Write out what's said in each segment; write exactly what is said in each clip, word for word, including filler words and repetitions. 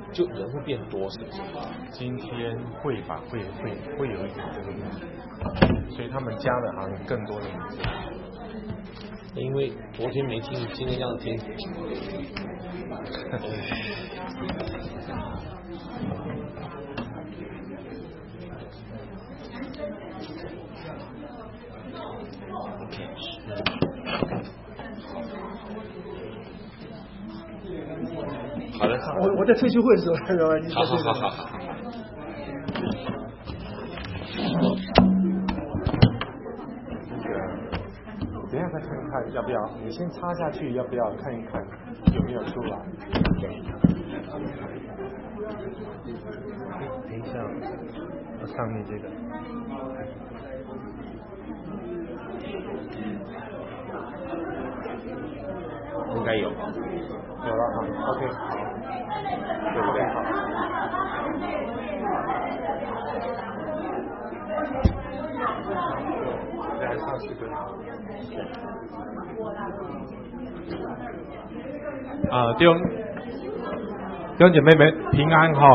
就人会变多，是不是？ 今天会吧，会会会有一点这个问题，所以他们加了好像更多的名字。 因为昨天没听，今天这样听。好的， 我我在退休会的时候， 好好好好好。 等一下再看看要不要，你先插下去要不要看一看有没有出来？等一下，上面这个。 应该有，有了哈 ，OK， 好，对不对？好。来唱诗歌。啊，弟兄弟兄姐妹们平安哈。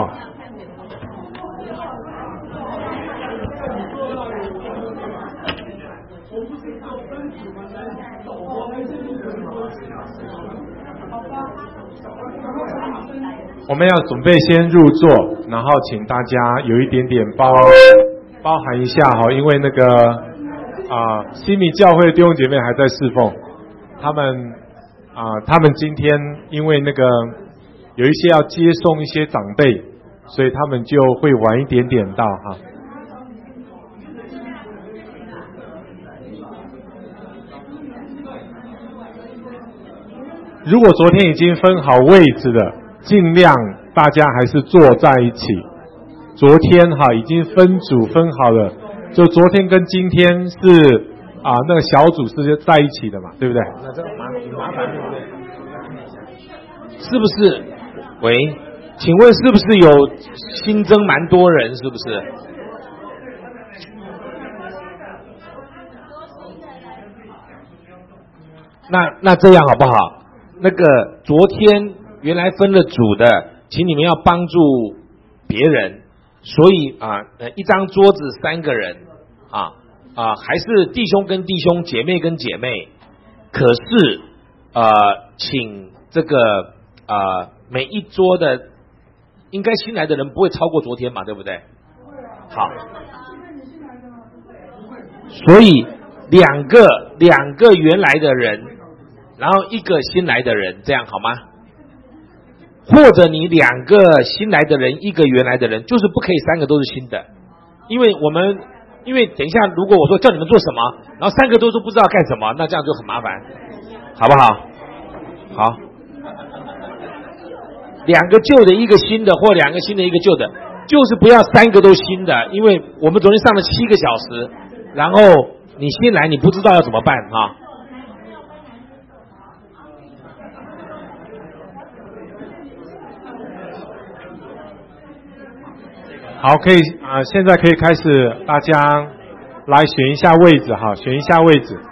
我们要准备先入座，然后请大家有一点点包包含一下哈，因为那个啊，新米教会弟兄姐妹还在侍奉，他们啊，他们今天因为那个有一些要接送一些长辈，所以他们就会晚一点点到哈。如果昨天已经分好位置了，尽量大家还是坐在一起。昨天哈已经分组分好了，就昨天跟今天是啊那个小组是在一起的嘛，对不对？ 那这麻麻烦对不对？是不是？喂，请问是不是有新增蛮多人？是不是？那那这样好不好？那个昨天原来分了组的，请你们要帮助别人，所以啊，呃，一张桌子三个人啊啊，还是弟兄跟弟兄，姐妹跟姐妹。可是呃，请这个呃每一桌的，应该新来的人不会超过昨天嘛，对不对？好，所以两个两个原来的人。然后一个新来的人，这样好吗？或者你两个新来的人，一个原来的人，就是不可以三个都是新的，因为我们因为等一下如果我说叫你们做什么，然后三个都说不知道干什么，那这样就很麻烦，好不好？好，两个旧的，一个新的，或两个新的，一个旧的，就是不要三个都新的，因为我们昨天上了七个小时，然后你新来你不知道要怎么办啊？ 好，可以啊、呃，现在可以开始，大家来选一下位置哈，选一下位置。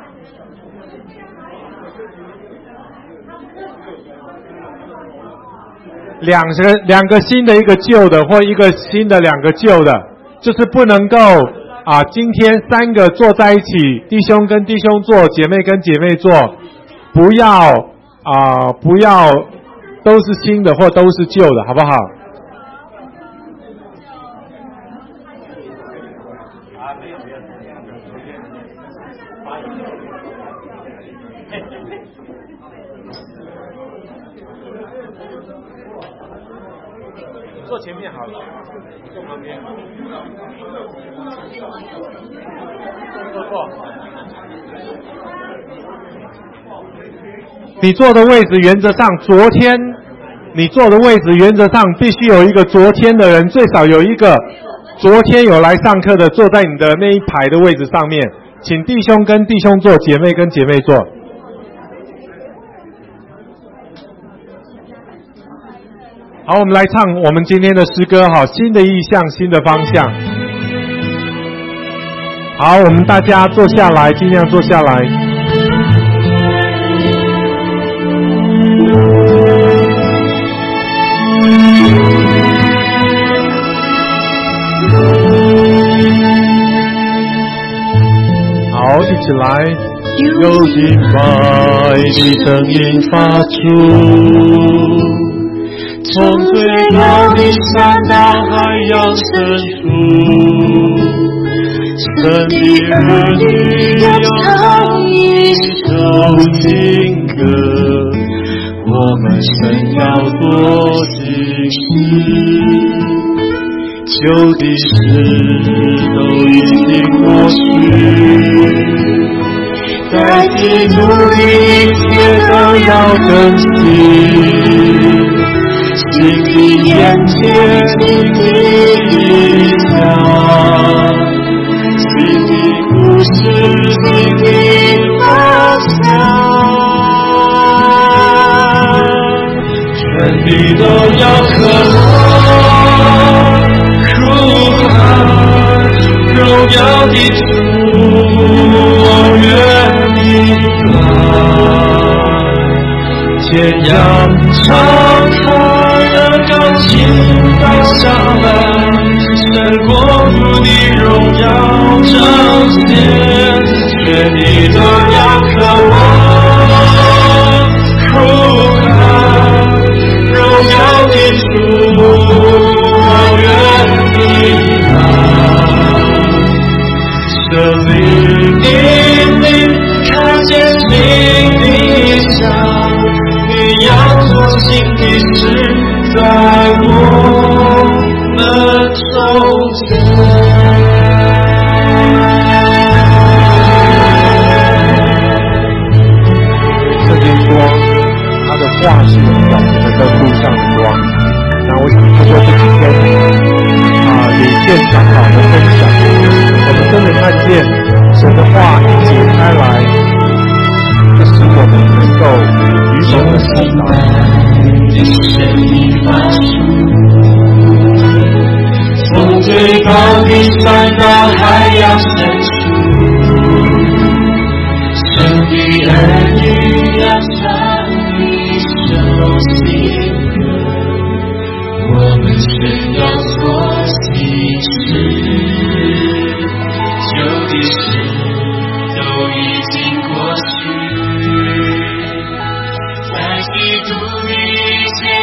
两个两个新的，一个旧的，或一个新的两个旧的，就是不能够啊，今天三个坐在一起，弟兄跟弟兄坐，姐妹跟姐妹坐，不要啊，不要都是新的或都是旧的，好不好？坐前面好了，坐旁边。坐错。你坐的位置原则上，昨天你坐的位置原则上必须有一个昨天的人，最少有一个昨天有来上课的坐在你的那一排的位置上面，请弟兄跟弟兄坐，姐妹跟姐妹坐。好，我们来唱我们今天的诗歌哈，新的意象，新的方向。好，我们大家坐下来，尽量坐下来。 起来，有敬拜的声音发出，从最高的山到海洋深处，神的儿女要唱一首情歌，我们神要做新事，旧的事都已经过去，在基督的一切都要更新，新的眼前，新的理想，新的故事，新的方向，全地都要渴望入海，荣耀的主，我愿意来，天涯长海的钢琴到下来，神国度的荣耀彰显，全地都要渴望入海，荣耀的主，我愿意来，生命引领，看见新的想，你要做新的事，在我们中间。这点光，它的话是表明了在路上的光。那我想通过这几天啊，李健长老的分享，我们真的看见神的话一解开来，这使我们能够与神的同在。的声音发出，从最高的山到海洋深处，神的儿女要唱一首新歌，我们神要做新事，旧的事都已经过去，在基督里一切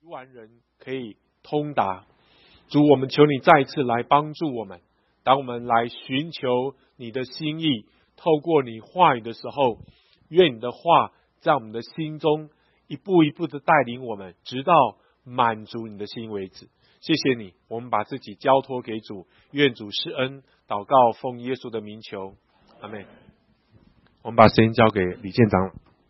完人可以通达。主，我们求你再一次来帮助我们，当我们来寻求你的心意，透过你话语的时候，愿你的话在我们的心中一步一步的带领我们，直到满足你的心为止。谢谢你，我们把自己交托给主，愿主施恩。祷告奉耶稣的名求，阿们。我们把时间交给李建长。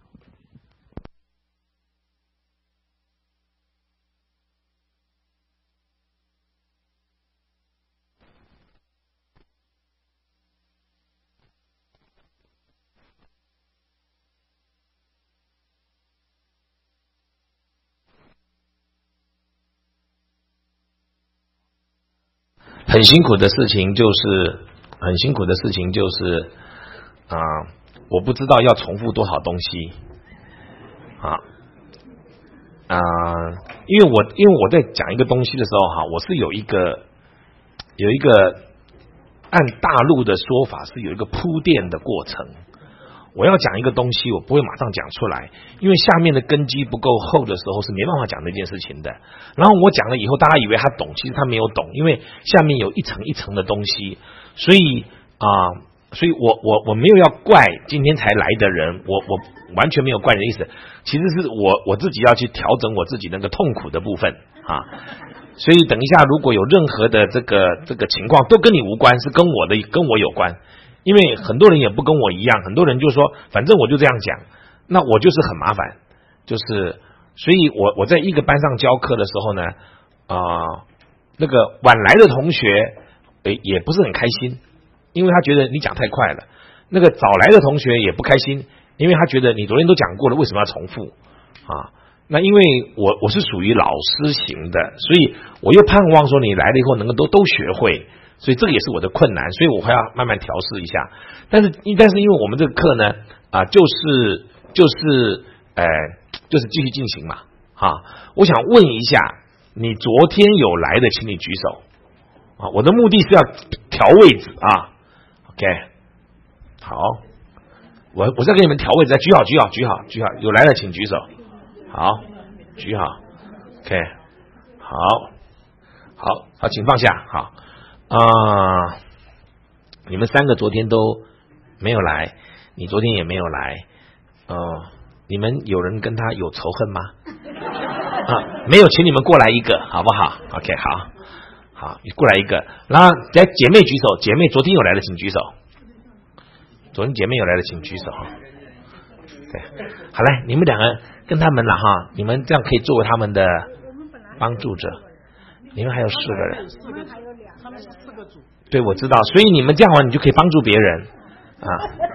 很辛苦的事情就是很辛苦的事情就是啊、呃，我不知道要重复多少东西啊啊、呃，因为我因为我在讲一个东西的时候哈，我是有一个有一个按大陆的说法是有一个铺垫的过程。我要讲一个东西，我不会马上讲出来，因为下面的根基不够厚的时候是没办法讲那件事情的。然后我讲了以后，大家以为他懂，其实他没有懂，因为下面有一层一层的东西，所以啊、呃，所以我我我没有要怪今天才来的人，我我完全没有怪人的意思，其实是我我自己要去调整我自己那个痛苦的部分啊。所以等一下，如果有任何的这个这个情况，都跟你无关，是跟我的跟我有关。因为很多人也不跟我一样，很多人就说反正我就这样讲，那我就是很麻烦，就是所以我我在一个班上教课的时候呢啊、呃，那个晚来的同学诶也不是很开心，因为他觉得你讲太快了。那个早来的同学也不开心，因为他觉得你昨天都讲过了，为什么要重复啊？那因为我我是属于老师型的，所以我又盼望说你来了以后能够都都学会。所以这个也是我的困难，所以我还要慢慢调试一下。但是，但是因为我们这个课呢，啊，就是就是呃，就是继续进行嘛，哈。我想问一下，你昨天有来的，请你举手啊。我的目的是要调位置啊 ，OK， 好，我我在给你们调位置，再举好，举好，举好，举好，有来的请举手，好，举好 ，OK， 好，好，好，请放下，好。啊、呃，你们三个昨天都没有来，你昨天也没有来，呃，你们有人跟他有仇恨吗？啊，没有，请你们过来一个，好不好 ？OK， 好，好，你过来一个，然后来姐妹举手，姐妹昨天有来的请举手，昨天姐妹有来的请举手，对，好嘞，你们两个跟他们了哈，你们这样可以作为他们的帮助者，你们还有四个人。 他们是四个组， 对，我知道，所以你们这样玩，你就可以帮助别人啊。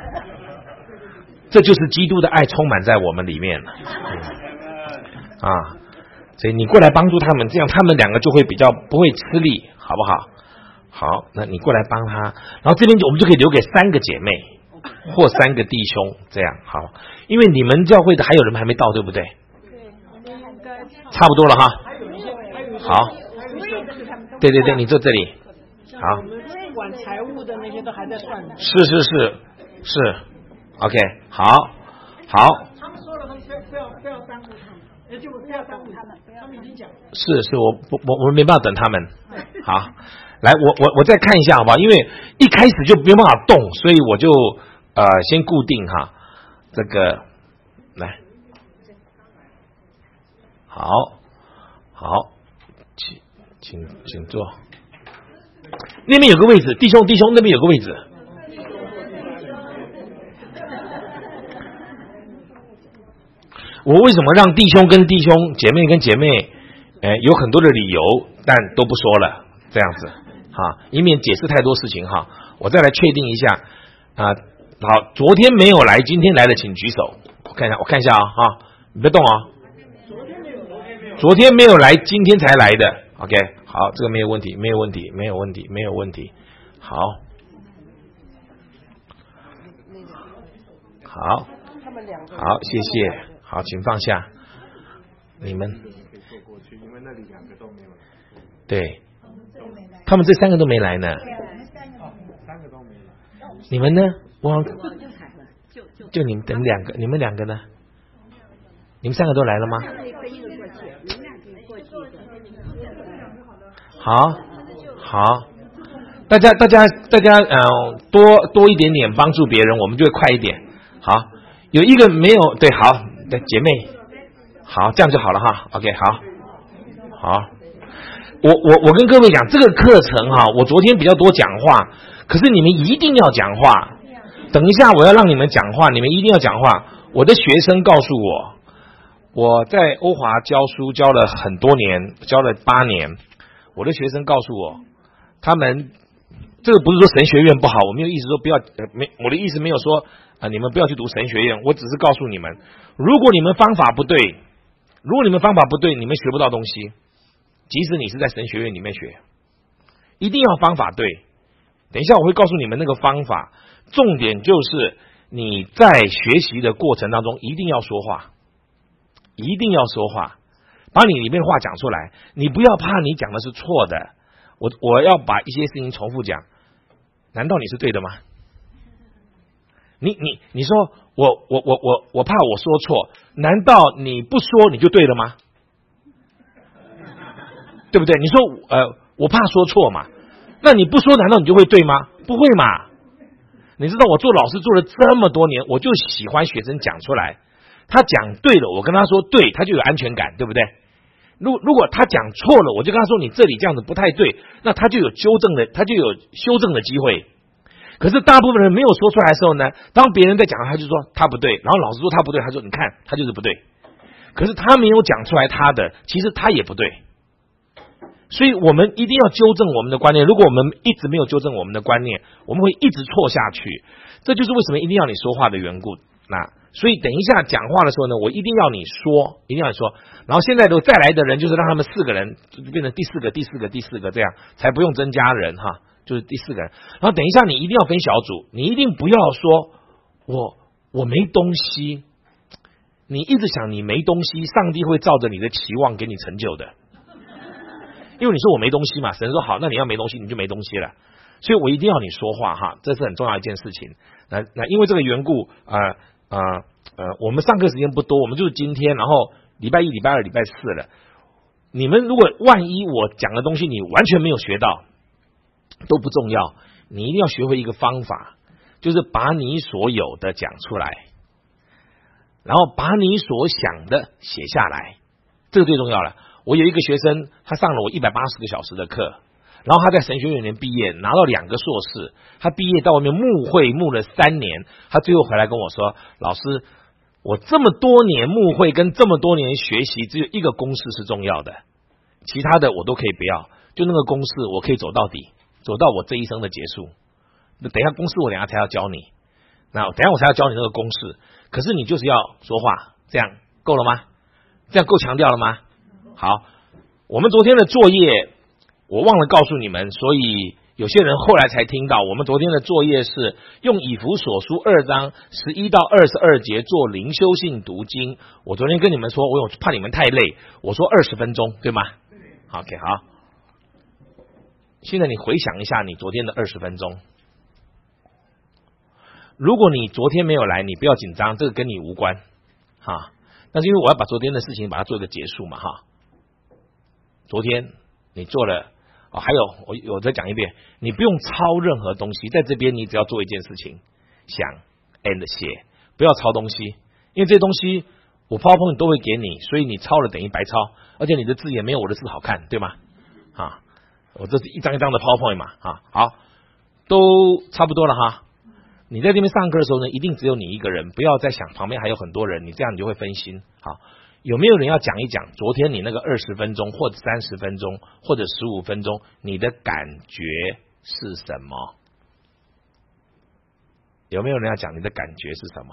这就是基督的爱充满在我们里面了、嗯、啊。所以你过来帮助他们，这样他们两个就会比较不会吃力，好不好？好，那你过来帮他，然后这边我们就可以留给三个姐妹或三个弟兄，这样好。因为你们教会的还有人还没到，对不对？ 对， 差不多了哈。好。对对对，你坐这里。好。 我们管财务的那些都还在算。 是是是是 ，OK， 好，好。 他们说了，他们不要不要不要耽误他们，也就不要耽误他们，他们已经讲。 是是，我我我们没办法等他们。好，来，我我我再看一下好不好？因为一开始就没办法动，所以我就呃先固定哈，这个来，好，好。请请请坐，那边有个位置，弟兄弟兄那边有个位置。我为什么让弟兄跟弟兄、姐妹跟姐妹，呃，有很多的理由，但都不说了，这样子哈，以免解释太多事情哈。我再来确定一下啊，好，昨天没有来，今天来的请举手，我看一下，我看一下啊，哈，你别动啊。昨天没有来，今天才来的 ，OK， 好，这个没有问题，没有问题，没有问题，没有问题，好，好，好，谢谢，好，请放下，你们，对，他们这三个都没来呢，你们呢？我就你们等两个，你们两个呢？你们三个都来了吗？ 好，好，大家大家大家呃多多一点点帮助别人，我们就会快一点。好，有一个没有对，好的姐妹，好，这样就好了哈。OK， 好，好。我我我跟各位讲，这个课程哈，我昨天比较多讲话，可是你们一定要讲话。等一下我要让你们讲话，你们一定要讲话。我的学生告诉我，我在欧华教书教了很多年，教了八年。我的学生告诉我，他们这个不是说神学院不好，我没有意思说不要，呃、没我的意思没有说啊、呃，你们不要去读神学院，我只是告诉你们，如果你们方法不对，如果你们方法不对，你们学不到东西。即使你是在神学院里面学，一定要方法对。等一下我会告诉你们那个方法，重点就是你在学习的过程当中一定要说话，一定要说话，把你里面的话讲出来。你不要怕你讲的是错的，我我要把一些事情重复讲。难道你是对的吗？你你你说我我我我我怕我说错，难道你不说你就对了吗？对不对？你说呃，我怕说错嘛，那你不说难道你就会对吗？不会嘛。你知道我做老师做了这么多年，我就喜欢学生讲出来，他讲对了，我跟他说对，他就有安全感，对不对？如如果他讲错了，我就跟他说你这里这样子不太对，那他就有纠正的，他就有修正的机会。可是大部分人没有说出来的时候呢，当别人在讲他就说他不对，然后老师说他不对，他说你看他就是不对。可是他没有讲出来他的，其实他也不对。所以我们一定要纠正我们的观念，如果我们一直没有纠正我们的观念，我们会一直错下去。这就是为什么一定要你说话的缘故。那所以等一下讲话的时候呢，我一定要你说，一定要你说。然后现在都再来的人，就是让他们四个人就变成第四个、第四个、第四个这样，才不用增加人哈，就是第四个人。然后等一下你一定要分小组，你一定不要说我我没东西，你一直想你没东西，上帝会照着你的期望给你成就的。因为你说我没东西嘛，神说好，那你要没东西你就没东西了，所以我一定要你说话哈，这是很重要一件事情。那那因为这个缘故，呃呃呃，我们上课时间不多，我们就是今天，然后礼拜一、礼拜二、礼拜四了。你们如果万一我讲的东西你完全没有学到，都不重要，你一定要学会一个方法，就是把你所有的讲出来，然后把你所想的写下来，这个最重要了。我有一个学生，他上了我一百八十个小时的课，然后他在神学院里面毕业，拿到两个硕士。他毕业到外面牧会牧了三年，他最后回来跟我说：“老师，我这么多年牧会跟这么多年学习，只有一个公式是重要的，其他的我都可以不要，就那个公式我可以走到底，走到我这一生的结束。那等一下公式我等一下才要教你，那等一下我才要教你那个公式。可是你就是要说话，这样够了吗？这样够强调了吗？”好，我们昨天的作业我忘了告诉你们，所以有些人后来才听到。我们昨天的作业是用以弗所书二章十一到二十二节做灵修性读经。我昨天跟你们说，我有怕你们太累，我说二十分钟，对吗？ OK， 好。现在你回想一下你昨天的二十分钟。如果你昨天没有来，你不要紧张，这个跟你无关哈。但是因为我要把昨天的事情把它做一个结束嘛哈。昨天你做了、哦、还有我我再讲一遍，你不用抄任何东西，在这边你只要做一件事情，想 and 写，不要抄东西，因为这些东西我 PowerPoint 都会给你，所以你抄了等于白抄，而且你的字也没有我的字好看，对吗？啊，我这是一张一张的 PowerPoint 嘛，啊，好，都差不多了哈。你在这边上课的时候呢，一定只有你一个人，不要再想旁边还有很多人，你这样你就会分心。好，有没有人要讲一讲昨天你那个二十分钟或者三十分钟或者十五分钟你的感觉是什么？有没有人要讲你的感觉是什么？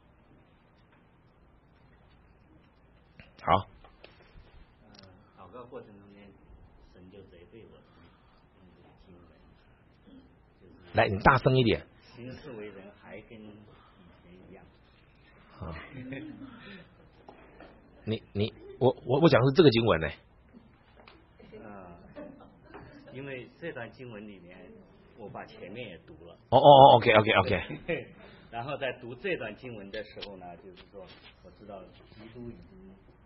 好， 祷告过程中间，神就责备我经文， 来，你大声一点。 行事为人还跟以前一样。 啊，你你我我我讲的是这个经文呢。 呃，因为这段经文里面，我把前面也读了。 哦哦哦 ，OK OK OK。 然后在读这段经文的时候呢，就是说，我知道基督已经用十字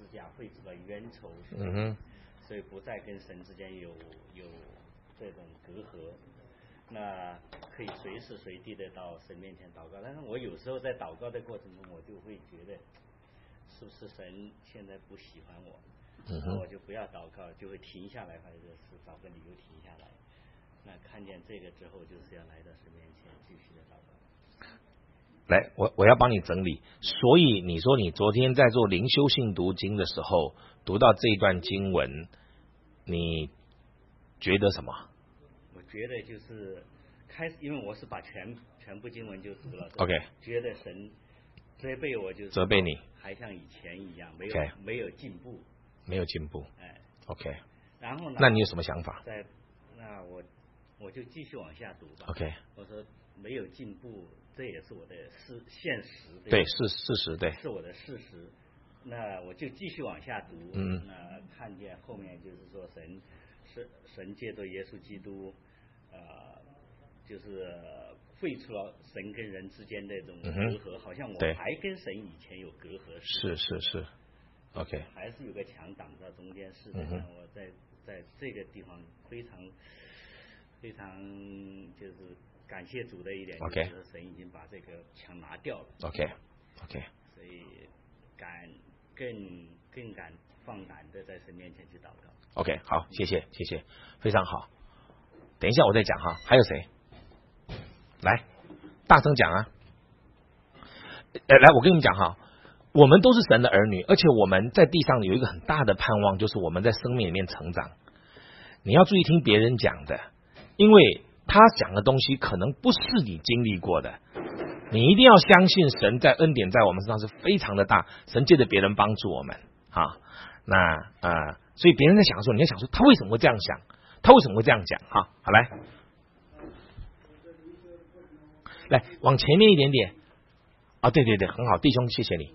字架绘出了冤仇， 嗯哼， 所以不再跟神之间有有这种隔阂。那可以随时随地的到神面前祷告，但是我有时候在祷告的过程中，我就会觉得，是不是神现在不喜欢我？ 嗯那我就不要祷告，就会停下来，或者是找个理由停下来。那看见这个之后，就是要来到神面前继续的祷告。 来，我我要帮你整理。所以你说你昨天在做灵修性读经的时候，读到这一段经文，你觉得什么？ 我觉得就是开始，因为我是把全全部经文就读了 ，OK， 觉得神责备我，就是责备你， 还像以前一样，没有 okay. 没有进步， 没有进步， 哎 ，OK。 然后呢？ 那你有什么想法？ 在那我我就继续往下读吧。 OK。 我说没有进步，这也是我的事现实。 对，是事实，对。 是我的事实。那我就继续往下读。 嗯。 那看见后面就是说神是神借着耶稣基督，呃，就是废除了神跟人之间的这种隔阂， 嗯、 好像我还跟神以前有隔阂。 是是是。OK。 还是有个墙挡在中间，是的。嗯、我在在这个地方非常非常就是感谢主的一点， OK， 就是神已经把这个墙拿掉了。 OK OK。 所以敢更更敢放胆的在神面前去祷告。 OK， 好，谢谢谢谢，非常好。等一下我再讲哈，还有谁？来，大声讲啊！呃，来，我跟你们讲哈，我们都是神的儿女，而且我们在地上有一个很大的盼望，就是我们在生命里面成长。你要注意听别人讲的，因为他讲的东西可能不是你经历过的。你一定要相信神在恩典在我们身上是非常的大，神借着别人帮助我们啊。那呃，所以别人在想的时候，你要想说他为什么会这样想，他为什么会这样讲哈？好，来，来往前面一点点啊，对对对，很好，弟兄，谢谢你。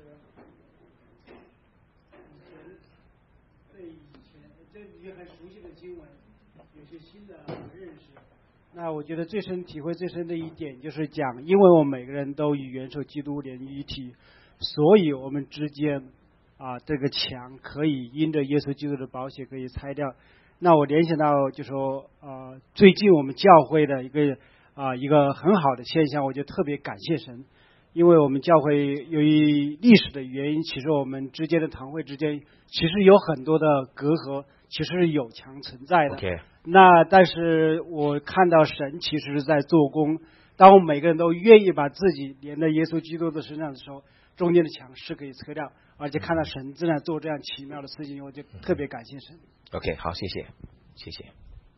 那我觉得最深体会最深的一点就是讲，因为我们每个人都与元首基督连于一体，所以我们之间啊这个墙可以因着耶稣基督的宝血可以拆掉。那我联想到就说呃最近我们教会的一个啊一个很好的现象，我就特别感谢神，因为我们教会由于历史的原因，其实我们之间的堂会之间其实有很多的隔阂，其实是有墙存在的。 Okay. 那但是我看到神其实是在做工，当我们每个人都愿意把自己连在耶稣基督的身上的时候，中间的墙是可以拆掉，而且看到神正在做这样奇妙的事情，我就特别感谢神。 OK， 好，谢谢，谢谢。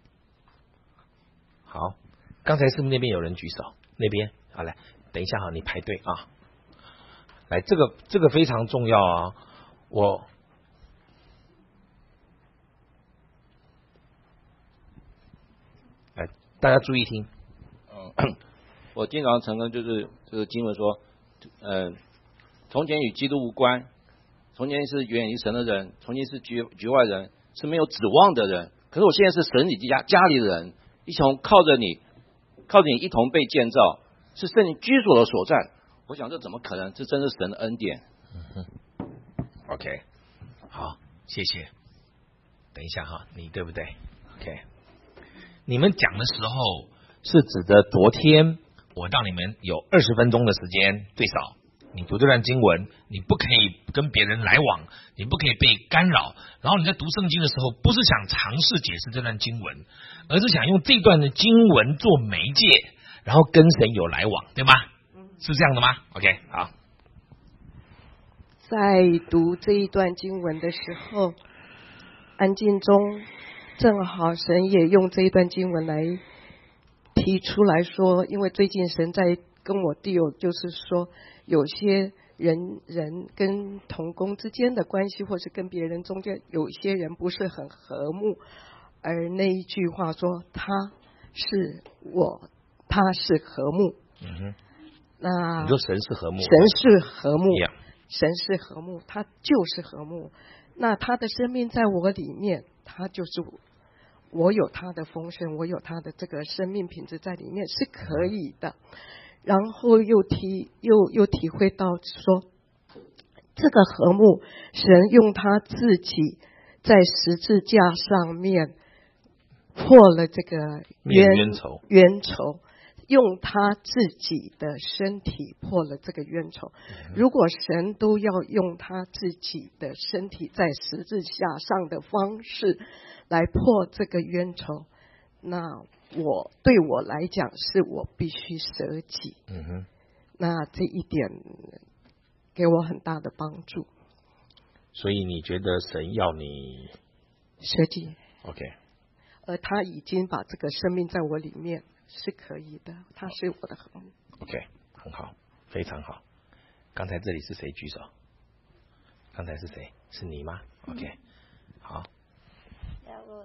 好，刚才是不是那边有人举手？那边，好，来，等一下哈，你排队啊。来，这个这个非常重要啊，我。大家注意听， 嗯，我经常承认就是这个经文说，呃，从前与基督无关，从前是远离神的人，从前是局局外人，是没有指望的人。可是我现在是神你家家里的人，一同靠着你，靠着你一同被建造，是圣灵居所的所在。我想这怎么可能？这真是神的恩典。 嗯哼 OK， 好，谢谢。等一下哈，你对不对 ？OK。你们讲的时候是指的昨天我让你们有二十分钟的时间最少，你读这段经文，你不可以跟别人来往，你不可以被干扰，然后你在读圣经的时候不是想尝试解释这段经文，而是想用这段的经文做媒介，然后跟神有来往，对吗？是这样的吗 ？OK， 好。 在读这一段经文的时候，安静中正好神也用这一段经文来提出来说，因为最近神在跟我弟友就是说，有些人人跟同工之间的关系，或是跟别人中间有些人不是很和睦，而那一句话说他是我，他是和睦。 嗯哼， 那你说神是和睦， 神是和睦， yeah. 神是和睦，他就是和睦。那他的生命在我里面，他就是我。我有他的丰盛，我有他的这个生命品质在里面是可以的。然后又体又又体会到说， 这个和睦，神用他自己在十字架上面破了这个冤冤仇， 冤仇，用他自己的身体破了这个冤仇。如果神都要用他自己的身体在十字架上的方式来破这个冤仇，那我对我来讲是我必须舍己。 嗯哼， 那这一点给我很大的帮助。 所以你觉得神要你舍己 ？OK， 而他已经把这个生命在我里面是可以的，他是我的和睦。 OK， 很好，非常好。刚才这里是谁举手？刚才是谁？是你吗 ？OK， 好。 我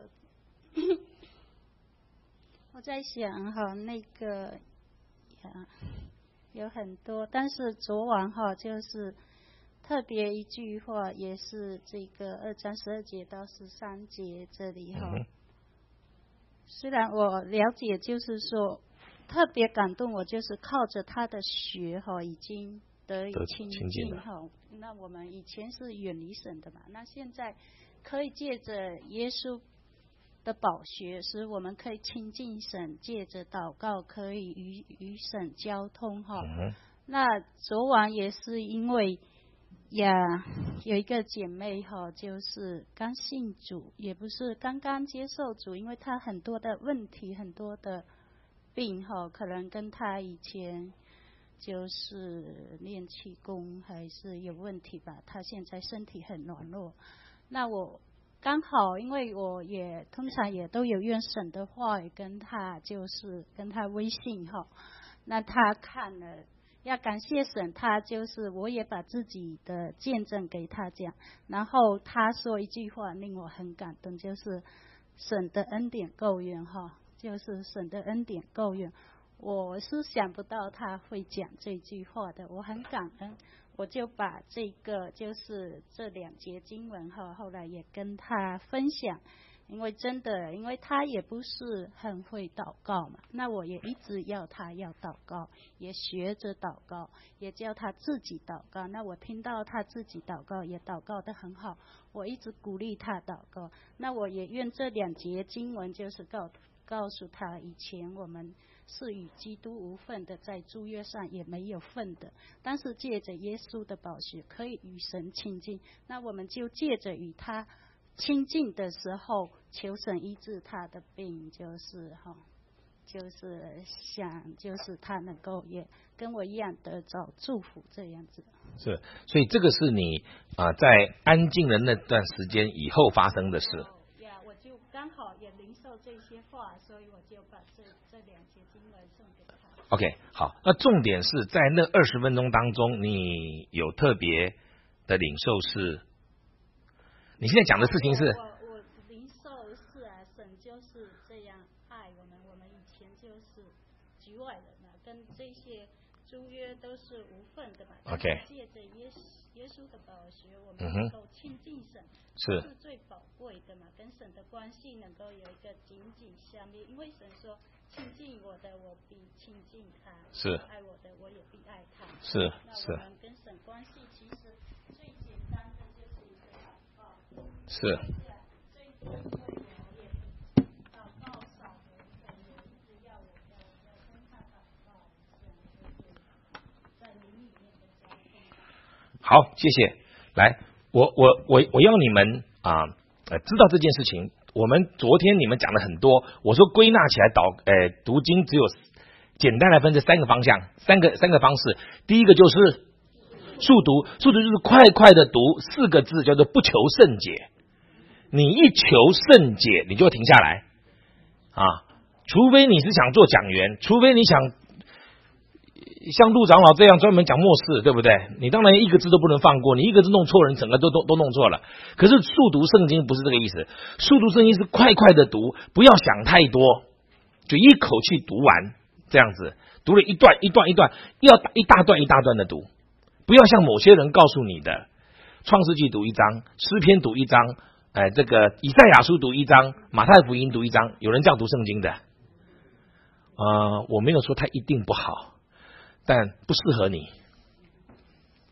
我在想哈，那个呀有很多，但是昨晚哈就是特别一句话，也是这个二章十二节到十三节这里哈。嗯、虽然我了解，就是说特别感动我，就是靠着他的血哈，已经得以亲近哈。那我们以前是远离神的嘛，那现在可以借着耶稣的宝血，使我们可以亲近神，借着祷告可以与与神交通哈。嗯、那昨晚也是因为呀，有一个姐妹哈，就是刚信主，也不是刚刚接受主，因为她很多的问题，很多的病哈，可能跟她以前就是练气功还是有问题吧。她现在身体很软弱，那我刚好，因为我也通常也都有用神的话语跟他，就是跟他微信哈，那他看了，要感谢神，他就是我也把自己的见证给他讲，然后他说一句话令我很感动，就是神的恩典够用哈，就是神的恩典够用。我是想不到他会讲这句话的，我很感恩。我就把这个就是这两节经文哈，后来也跟他分享，因为真的，因为他也不是很会祷告嘛，那我也一直要他要祷告，也学着祷告，也教他自己祷告。那我听到他自己祷告，也祷告得很好，我一直鼓励他祷告。那我也愿这两节经文就是告告诉他，以前我们是与基督无份的，在诸约上也没有份的，但是借着耶稣的宝血可以与神亲近，那我们就借着与他亲近的时候，求神医治他的病，就是哈，就是想就是他能够也跟我一样得着祝福这样子。 是，所以这个是你啊、呃、在安静的那段时间以后发生的事。 呀，我就刚好也领受这些话，所以我就把这这两节经文送给他。 OK， 好，那重点是在那二十分钟当中，你有特别的领受是？你现在讲的事情是？ 我我领受是啊，神就是这样爱我们，我们以前就是局外人嘛，跟这些诸约都是无份的嘛。 OK。 借着耶稣耶稣的宝血，我们能够亲近神。嗯是, 是最宝贵的嘛，跟神的关系能够有一个紧紧相连，因为神说亲近我的，我必亲近他； 是爱我的，我也必爱他。 是那我们跟神关系其实最简单的就是一个祷告。 是。 最最最我也祷告少的神也一直要我要要跟他祷告，这样就是在灵里面的交通。 好，谢谢。来。我我我我要你们啊呃知道这件事情。我们昨天你们讲了很多，我说归纳起来导呃读经只有简单来分这三个方向，三个三个方式。第一个就是速读，速读就是快快的读，四个字叫做不求甚解。你一求甚解，你就停下来啊，除非你是想做讲员，除非你想像陆长老这样专门讲末世，对不对？你当然一个字都不能放过，你一个字弄错了，你整个都都都弄错了。可是速读圣经不是这个意思，速读圣经是快快的读，不要想太多，就一口气读完，这样子读了一段一段一段，要一大段一大段的读，不要像某些人告诉你的，创世纪读一章，诗篇读一章，呃，这个以赛亚书读一章，马太福音读一章，有人这样读圣经的，呃，我没有说他一定不好。但不适合你，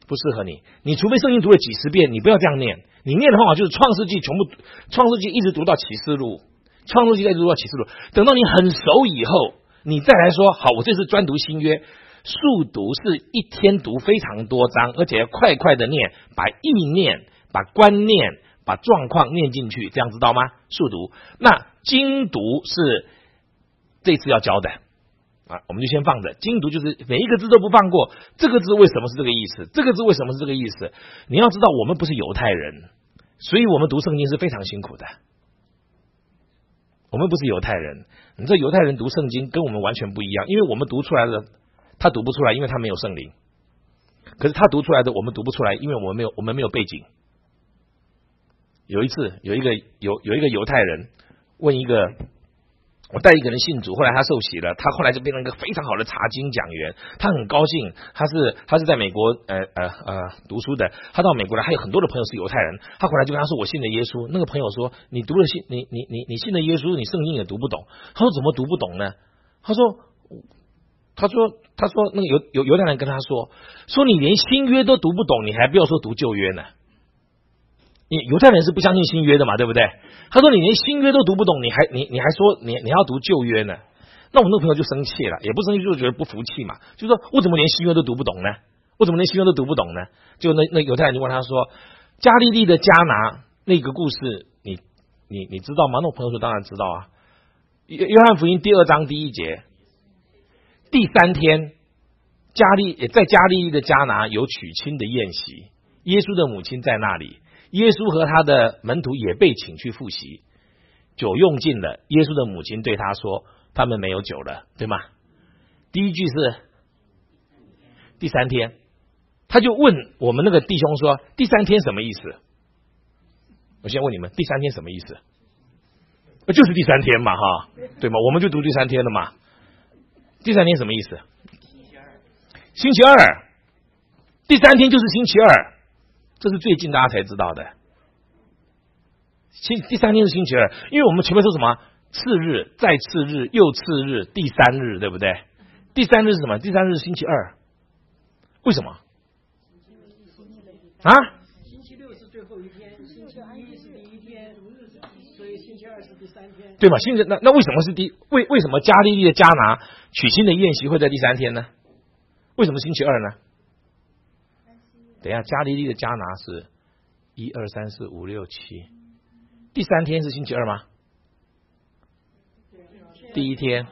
不适合你。你除非圣经读了几十遍，你不要这样念。你念的方法就是创世纪全部，创世纪一直读到启示录，创世纪再读到启示录。等到你很熟以后，你再来说好，我这次专读新约。速读是一天读非常多章，而且要快快的念，把意念、把观念、把状况念进去，这样知道吗？速读。那精读是这次要教的啊，我们就先放着。精读就是每一个字都不放过，这个字为什么是这个意思？这个字为什么是这个意思？你要知道，我们不是犹太人，所以我们读圣经是非常辛苦的。我们不是犹太人，你知道犹太人读圣经跟我们完全不一样，因为我们读出来的。他读不出来，因为他没有圣灵。可是他读出来的，我们读不出来，因为我们没有我们没有背景。有一次，有一个有有一个犹太人问一个，我带一个人信主，后来他受洗了，他后来就变成一个非常好的查经讲员，他很高兴，他是他是在美国呃呃呃读书的，他到美国来，还有很多的朋友是犹太人，他回来就跟他说我信了耶稣。那个朋友说你读了信你你你你信了耶稣，你圣经也读不懂。他说怎么读不懂呢？他说。他说：“他说那个犹犹犹太人跟他说，说你连新约都读不懂，你还不要说读旧约呢。你犹太人是不相信新约的嘛，对不对？他说你连新约都读不懂，你还你你还说你你要读旧约呢？那我那个朋友就生气了，也不生气，就觉得不服气嘛，就说我怎么连新约都读不懂呢？我怎么连新约都读不懂呢？就那那犹太人就问他说，加利利的迦拿那个故事，你你你知道吗？那我朋友说当然知道啊。约约翰福音第二章第一节。”第三天，加利在加利利的迦拿有娶亲的宴席，耶稣的母亲在那里，耶稣和他的门徒也被请去赴席。酒用尽了，耶稣的母亲对他说：“他们没有酒了，对吗？”第一句是第三天，他就问我们那个弟兄说：“第三天什么意思？”我先问你们，第三天什么意思？就是第三天嘛，哈，对吗？我们就读第三天了嘛。第三天什么意思？星期二。星期二，第三天就是星期二，这是最近大家才知道的。星第三天是星期二，因为我们前面说什么次日、再次日、又次日、第三日，对不对？第三日是什么？第三日是星期二，为什么？啊？ 星期六是最后一天，星期一是第一天，所以星期二是第三天， 对吗？星期那那为什么是第为为什么加利利的迦拿娶亲的宴席会在第三天呢？为什么星期二呢？等一下，加利利的迦拿是一二三四五六七，第三天是星期二吗？第一天，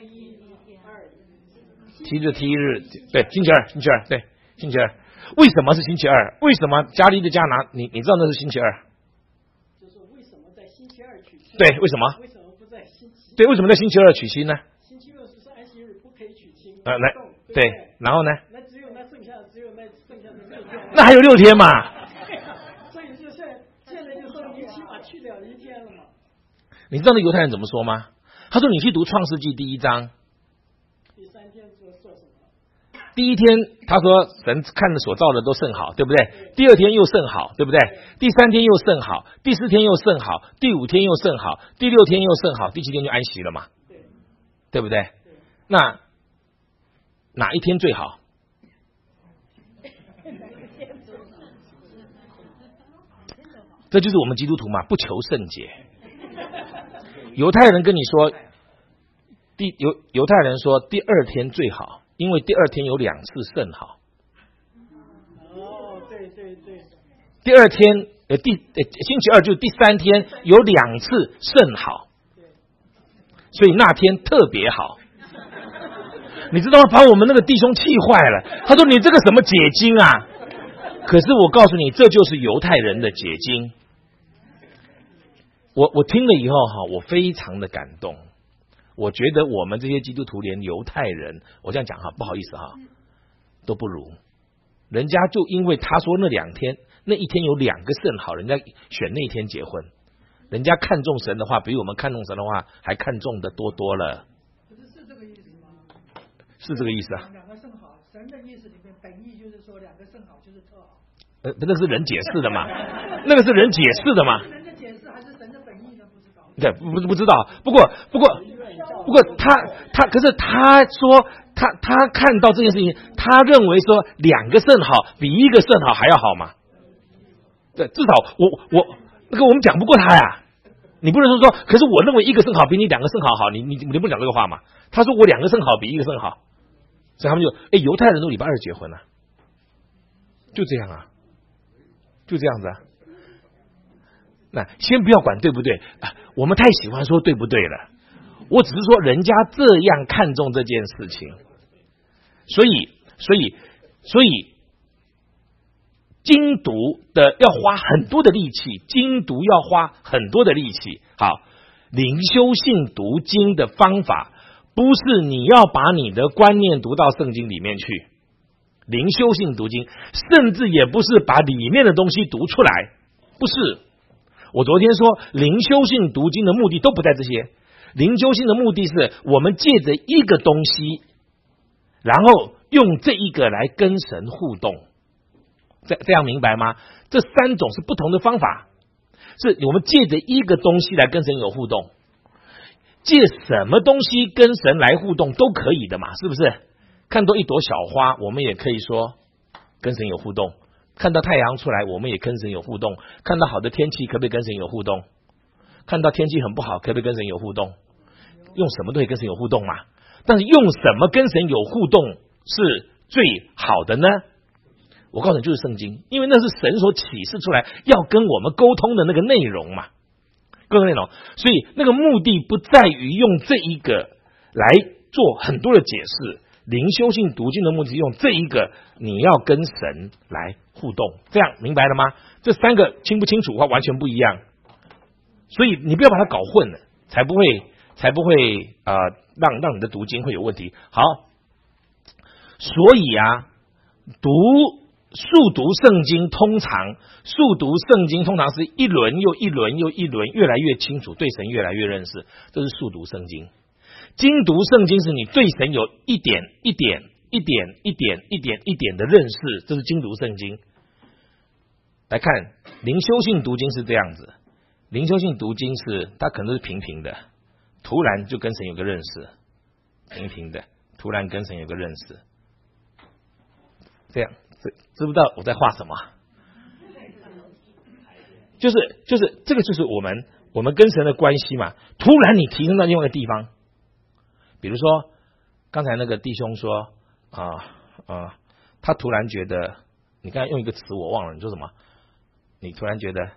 七日七日，对，星期二，星期二，对，星期二。为什么是星期二？为什么加利利的迦拿？你你知道那是星期二？ 就是为什么在星期二娶亲？ 对，为什么？ 为什么不在星期？ 对，为什么在星期二娶亲呢？ 星期六是安息日，不可以娶亲。 呃，来，对，然后呢？ 那只有那剩下只有那剩下的六天。 那还有六天嘛？ 所以就现现在就说你起码去了一天了嘛。 你知道那犹太人怎么说吗？他说：“你去读创世纪第一章。” 第三天说说什么？ 第一天他说神看着所造的都甚好，对不对？第二天又甚好，对不对？第三天又甚好，第四天又甚好，第五天又甚好，第六天又甚好，第七天就安息了嘛，对不对？那哪一天最好？这就是我们基督徒嘛，不求甚解。犹太人跟你说，第犹犹太人说第二天最好，因为第二天有两次甚好。 哦，对对对。 第二天呃第呃星期二就是第三天有两次甚好，所以那天特别好。你知道吗？把我们那个弟兄气坏了。他说：“你这个什么解经啊？”可是我告诉你，这就是犹太人的解经。我我听了以后哈，我非常的感动。我觉得我们这些基督徒连犹太人，我这样讲哈，不好意思哈，都不如。人家就因为他说那两天那一天有两个甚好，人家选那一天结婚。人家看重神的话，比我们看重神的话还看重的多多了。 可是是这个意思吗？ 是这个意思啊。 两个甚好，神的意思里面本意就是说两个甚好就是特好。 呃，那是人解释的嘛，那个是人解释的嘛。 人的解释还是神的本意呢？不知道。 对，不不知道。不过不过不过他他可是他说他他看到这件事情，他认为说两个甚好比一个甚好还要好嘛？对，至少我我那个我们讲不过他呀。你不能说说，可是我认为一个甚好比你两个甚好好，你你你不讲这个话嘛？他说我两个甚好比一个甚好，所以他们就哎，犹太人都礼拜二结婚了、啊，就这样啊，就这样子啊。那先不要管对不对啊，我们太喜欢说对不对了。我只是说人家这样看重这件事情，所以所以所以。精读的要花很多的力气，精读要花很多的力气。好，灵修性读经的方法不是你要把你的观念读到圣经里面去，灵修性读经甚至也不是把里面的东西读出来，不是。我昨天说灵修性读经的目的都不在这些，灵修性的目的是我们借着一个东西，然后用这一个来跟神互动。这这样明白吗？这三种是不同的方法，是我们借着一个东西来跟神有互动，借什么东西跟神来互动都可以的嘛，是不是？看到一朵小花，我们也可以说跟神有互动；看到太阳出来，我们也跟神有互动；看到好的天气，可不可以跟神有互动？看到天气很不好，可不可以跟神有互动？用什么都可以跟神有互动嘛？但是用什么跟神有互动是最好的呢？我告诉你，就是圣经，因为那是神所启示出来要跟我们沟通的那个内容嘛，沟通内容。所以那个目的不在于用这一个来做很多的解释，灵修性读经的目的是用这一个，你要跟神来互动，这样明白了吗？这三个清不清楚的话完全不一样，所以你不要把它搞混了，才不会才不会呃让让你的读经会有问题。好，所以啊，读。速读圣经通常，速读圣经通常是一轮又一轮又一轮，越来越清楚，对神越来越认识，这是速读圣经。精读圣经是你对神有一点一点一点一点一点一点的认识，这是精读圣经。来看灵修性读经是这样子，灵修性读经是它可能是平平的，突然就跟神有个认识，平平的，突然跟神有个认识，这样。知不知道我在画什么？就是就是这个就是我们我们跟神的关系嘛。突然你提升到另外一个地方，比如说刚才那个弟兄说啊啊，他突然觉得，你刚才用一个词我忘了，你说什么？你突然觉得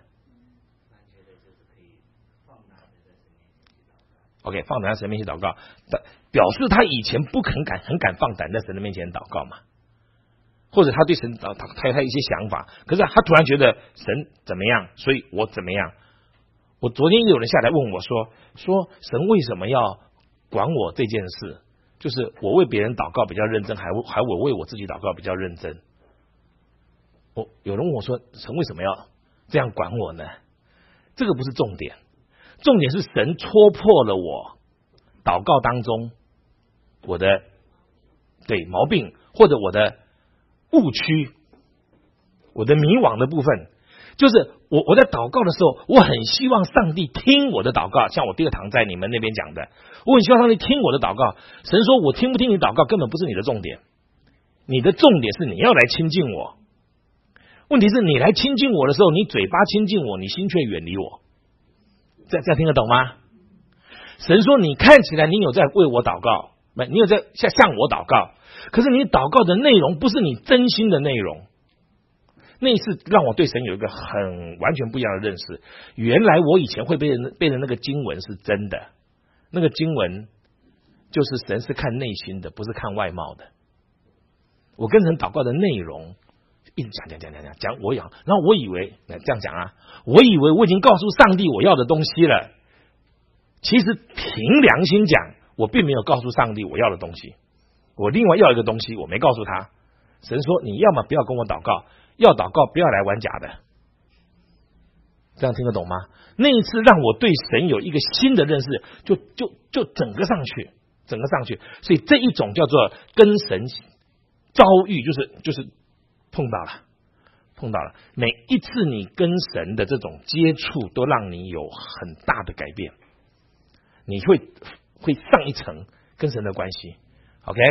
，OK， 放胆在神面前祷告，表示他以前不肯敢很敢放胆在神的面前祷告嘛。或者他对神他他他一些想法，可是他突然觉得神怎么样，所以我怎么样。我昨天有人下来问我说，说神为什么要管我这件事？就是我为别人祷告比较认真，还还我为我自己祷告比较认真。我有人问我说，神为什么要这样管我呢？这个不是重点，重点是神戳破了我祷告当中我的对毛病，或者我的误区，我的迷惘的部分，就是我我在祷告的时候，我很希望上帝听我的祷告，像我第二堂在你们那边讲的，我很希望上帝听我的祷告。神说我听不听你祷告根本不是你的重点，你的重点是你要来亲近我。问题是你来亲近我的时候，你嘴巴亲近我，你心却远离我。这这样听得懂吗？神说你看起来你有在为我祷告，你有在向向我祷告，可是你祷告的内容不是你真心的内容。那一次让我对神有一个很完全不一样的认识，原来我以前会背的背的那个经文是真的，那个经文就是神是看内心的，不是看外貌的。我跟神祷告的内容一直讲讲讲讲讲讲我要，然后我以为这样讲啊，我以为我已经告诉上帝我要的东西了，其实凭良心讲，我并没有告诉上帝我要的东西，我另外要一个东西我没告诉他。神说你要么不要跟我祷告，要祷告不要来玩假的。这样听得懂吗？那一次让我对神有一个新的认识，就就就整个上去，整个上去。所以这一种叫做跟神遭遇，就是就是碰到了，碰到了。每一次你跟神的这种接触，都让你有很大的改变，你会会上一层跟神的关系。OK，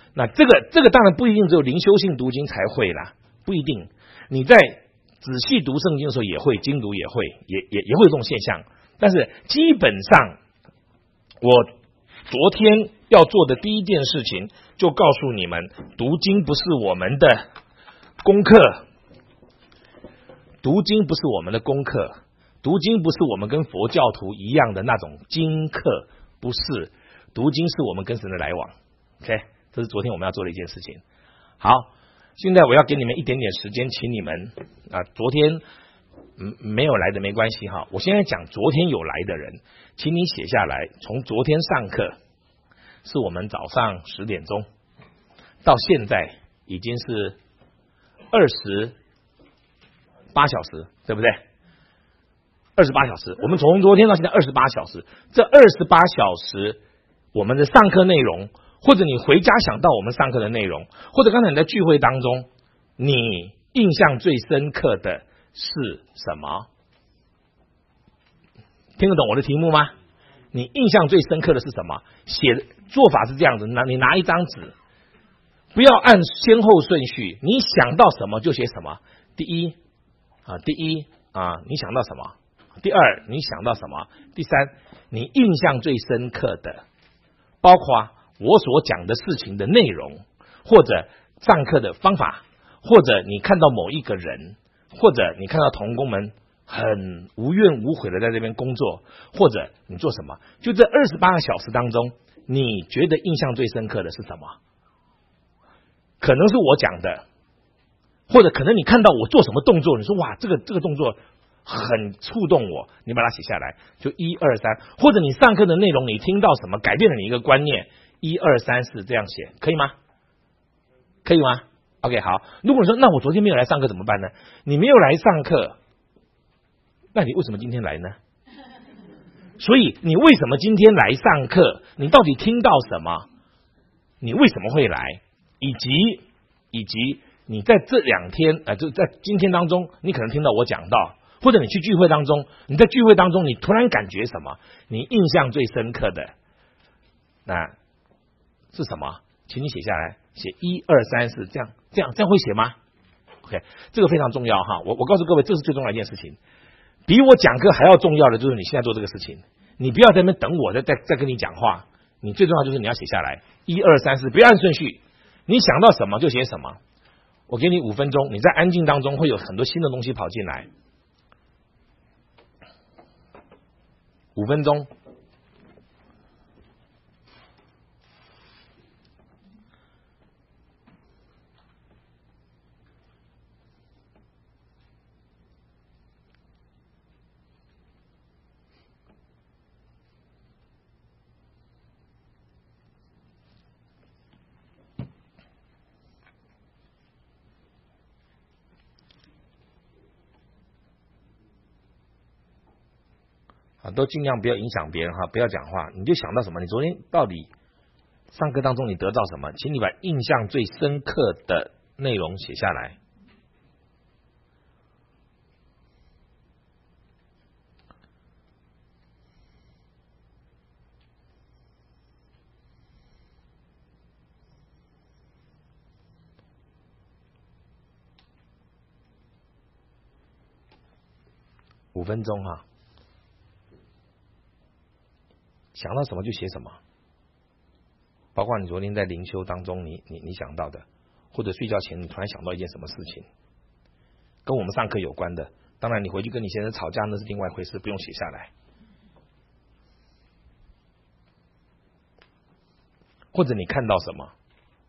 那这个这个当然不一定只有灵修性读经才会啦，不一定。你在仔细读圣经的时候也会，精读也会，也也也会有这种现象。但是基本上，我昨天要做的第一件事情，就告诉你们，读经不是我们的功课，读经不是我们的功课，读经不是我们跟佛教徒一样的那种经课，不是，读经是我们跟神的来往。OK， 这是昨天我们要做的一件事情。好，现在我要给你们一点点时间，请你们啊，昨天嗯没有来的没关系哈，我现在讲昨天有来的人，请你写下来，从昨天上课是我们早上十点钟到现在已经是二十八小时，对不对？二十八小时，我们从昨天到现在二十八小时，这二十八小时我们的上课内容，或者你回家想到我们上课的内容，或者刚才你在聚会当中你印象最深刻的是什么？听得懂我的题目吗？你印象最深刻的是什么？写做法是这样子，拿你拿一张纸，不要按先后顺序，你想到什么就写什么。第一啊，第一啊，你想到什么？第二，你想到什么？第三，你印象最深刻的，包括我所讲的事情的内容，或者上课的方法，或者你看到某一个人，或者你看到同工们很无怨无悔的在这边工作，或者你做什么，就这二十八个小时当中，你觉得印象最深刻的是什么？可能是我讲的，或者可能你看到我做什么动作，你说哇，这个这个动作很触动我，你把它写下来，就一二三，或者你上课的内容，你听到什么改变了你一个观念，一二三四这样写，可以吗？可以吗 ？OK， 好。如果你说那我昨天没有来上课怎么办呢？你没有来上课，那你为什么今天来呢？所以你为什么今天来上课？你到底听到什么？你为什么会来？以及以及你在这两天呃，就在今天当中，你可能听到我讲到，或者你去聚会当中，你在聚会当中，你突然感觉什么？你印象最深刻的那是什么？请你写下来，写一二三四，这样这样这样会写吗 ？OK， 这个非常重要哈。我我告诉各位，这是最重要的一件事情。比我讲课还要重要的就是你现在做这个事情，你不要在那边等我再再再跟你讲话，你最重要就是你要写下来，一二三四，不要按顺序，你想到什么就写什么。我给你五分钟，你在安静当中会有很多新的东西跑进来。五分钟。啊，都尽量不要影响别人哈，不要讲话，你就想到什么，你昨天到底上课当中你得到什么，请你把印象最深刻的内容写下来。五分钟哈。想到什么就写什么，包括你昨天在灵修当中你你你想到的，或者睡觉前你突然想到一件什么事情，跟我们上课有关的，当然你回去跟你先生吵架那是另外一回事，不用写下来。或者你看到什么，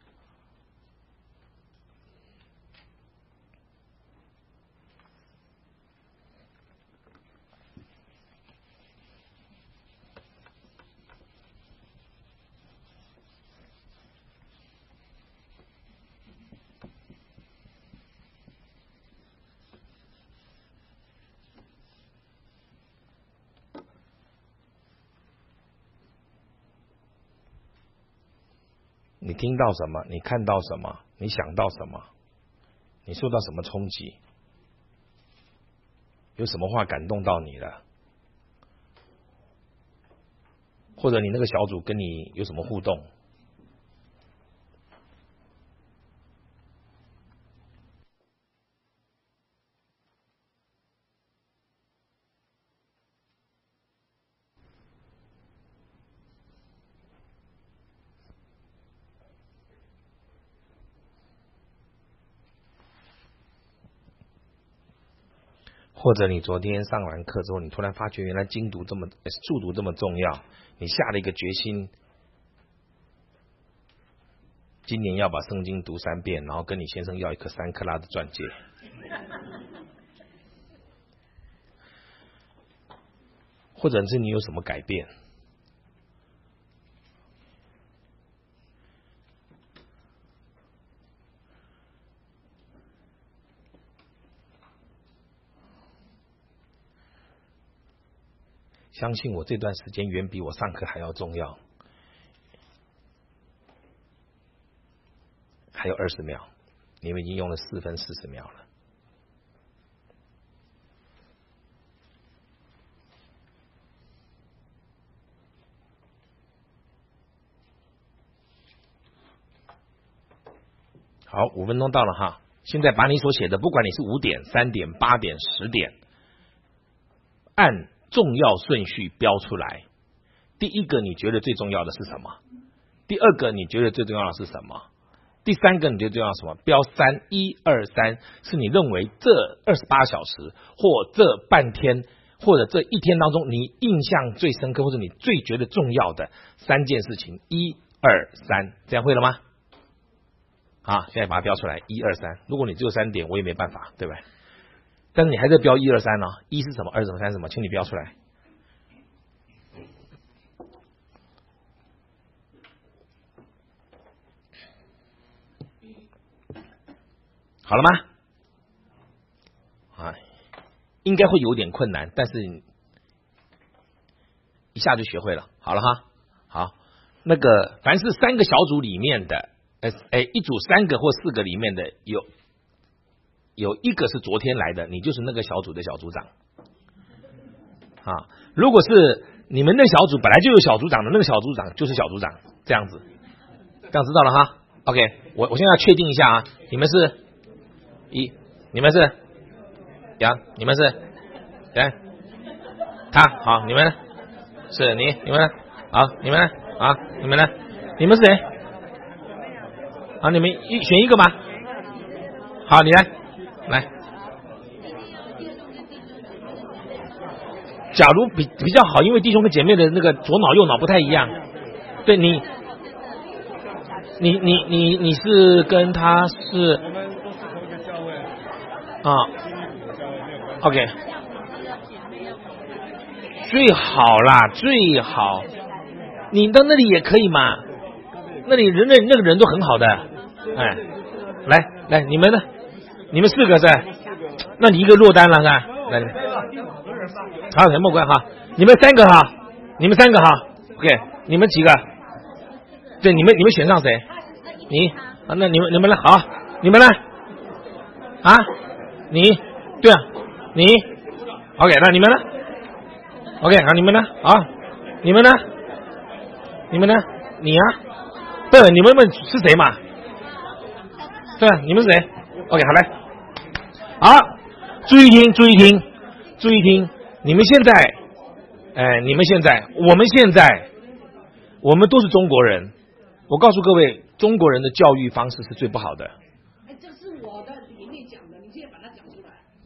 你听到什么？你看到什么？你想到什么？你受到什么冲击？有什么话感动到你了？或者你那个小组跟你有什么互动？ 或者你昨天上完课之后，你突然发觉原来经读这么速读这么重要，你下了一个决心，今年要把圣经读三遍，然后跟你先生要一颗三克拉的钻戒。或者是你有什么改变？相信我，这段时间远比我上课还要重要。还有二十秒，你们已经用了四分四十秒了。好，五分钟到了哈。现在把你所写的，不管你是五点、三点、八点、十点，按重要顺序标出来。第一个你觉得最重要的是什么？第二个你觉得最重要的是什么？第三个你觉得最重要的是什么？标三，一二三，是你认为这二十八小时或这半天或者这一天当中你印象最深刻或者你最觉得重要的三件事情。一二三，这样会了吗？好，现在把它标出来，一二三。如果你只有三点，我也没办法，对不对？但是你还在标一二三呢，一是什么，二是什么，三是什么，请你标出来。好了吗？啊，应该会有点困难，但是一下就学会了。好了哈，好，那个凡是三个小组里面的。呃，哎，一组三个或四个里面的有有一个是昨天来的，你就是那个小组的小组长啊。如果是你们那小组本来就有小组长的，那个小组长就是小组长，这样子，这样知道了哈。OK， 我我现在要确定一下啊，你们是一，你们是杨，你们是哎，他好，你们呢？是你，你们呢？好，你们呢？好，你们呢？你们是谁？好，你们一选一个吧。好，你来，来。假如比比较好，因为弟兄跟姐妹的那个左脑右脑不太一样。对你，你你你你是跟他是？ 我们都是同一个教会。 啊。OK。最好啦，最好。你到那里也可以嘛，那里人人那个人都很好的。哎，来来，你们呢？你们四个噻，那你一个落单了噻。来，好，全部关哈。你们三个哈，你们三个哈。OK， 你们几个？对，你们你们选上谁？你啊，那你们你们来好，你们呢？啊，你对啊，你 OK， 那你们呢 ？OK， 好，你们呢？好，你们呢？你们呢？你啊？对，你们问是谁嘛？对，你们是谁 ？OK， 好嘞，好，注意听，注意听，注意听，你们现在，哎，你们现在，我们现在，我们都是中国人。我告诉各位，中国人的教育方式是最不好的。 哎，这是我的里面讲的，你现在把它讲出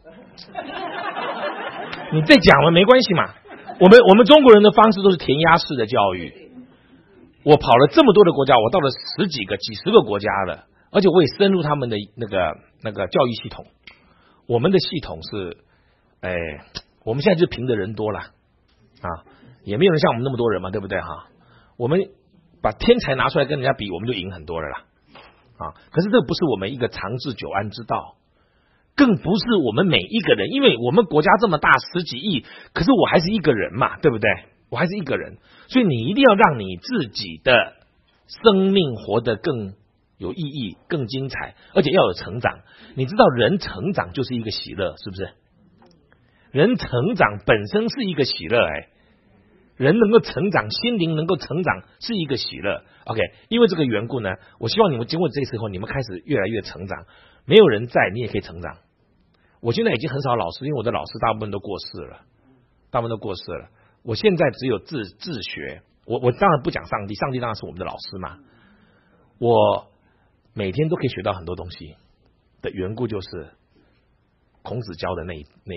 来。 你再讲了没关系嘛。我们我们中国人的方式都是填鸭式的教育。我跑了这么多的国家，我到了十几个、几十个国家了。而且我也深入他们的那个那个教育系统，我们的系统是，哎，我们现在就凭的人多了啊，也没有人像我们那么多人嘛，对不对哈？我们把天才拿出来跟人家比，我们就赢很多了啦啊！可是这不是我们一个长治久安之道，更不是我们每一个人，因为我们国家这么大，十几亿，可是我还是一个人嘛，对不对？我还是一个人，所以你一定要让你自己的生命活得更有意义，更精彩，而且要有成长。你知道人成长就是一个喜乐，是不是？人成长本身是一个喜乐，哎，人能够成长，心灵能够成长是一个喜乐。OK， 因为这个缘故呢，我希望你们经过这次后，你们开始越来越成长。没有人在，你也可以成长。我现在已经很少老师，因为我的老师大部分都过世了，大部分都过世了。我现在只有自自学。我我当然不讲上帝，上帝当然是我们的老师嘛。我每天都可以学到很多东西的缘故，就是孔子教的那那那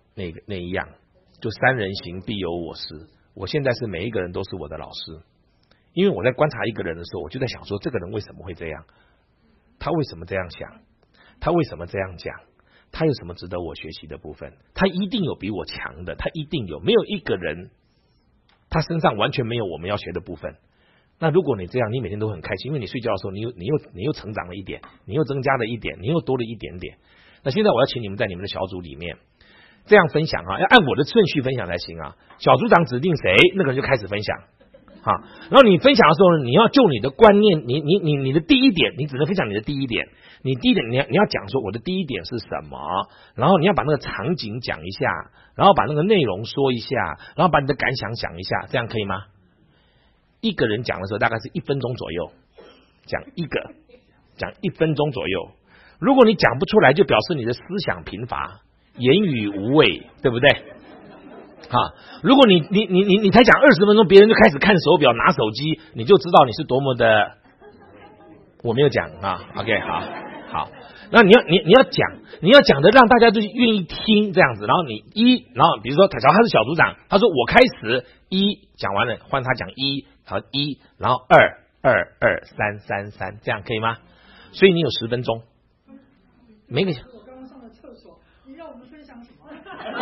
那个那一样，就三人行必有我师。我现在是每一个人都是我的老师，因为我在观察一个人的时候，我就在想说，这个人为什么会这样？他为什么这样想？他为什么这样讲？他有什么值得我学习的部分？他一定有比我强的，他一定有，没有一个人他身上完全没有我们要学的部分。那如果你这样，你每天都很开心，因为你睡觉的时候，你又你又你又成长了一点，你又增加了一点，你又多了一点点。那现在我要请你们在你们的小组里面这样分享啊，要按我的顺序分享才行啊。小组长指定谁，那个人就开始分享。好，然后你分享的时候呢，你要就你的观念，你你你你的第一点，你只能分享你的第一点。你第一点，你要你要讲说我的第一点是什么，然后你要把那个场景讲一下，然后把那个内容说一下，然后把你的感想讲一下，这样可以吗？一个人讲的时候大概是一分钟左右，讲一个，讲一分钟左右。如果你讲不出来，就表示你的思想贫乏，言语无味，对不对？啊，如果你你你你你才讲二十分钟，别人就开始看手表拿手机，你就知道你是多么的。我没有讲啊 ，OK， 好，好，那你要你你要讲，你要讲的让大家都愿意听这样子，然后你一，然后比如说假如他是小组长，他说我开始一讲完了，换他讲一，好一，然后二二二三三三，这样可以吗？所以你有十分钟，每个。 我刚刚上了厕所，你让我们分享什么？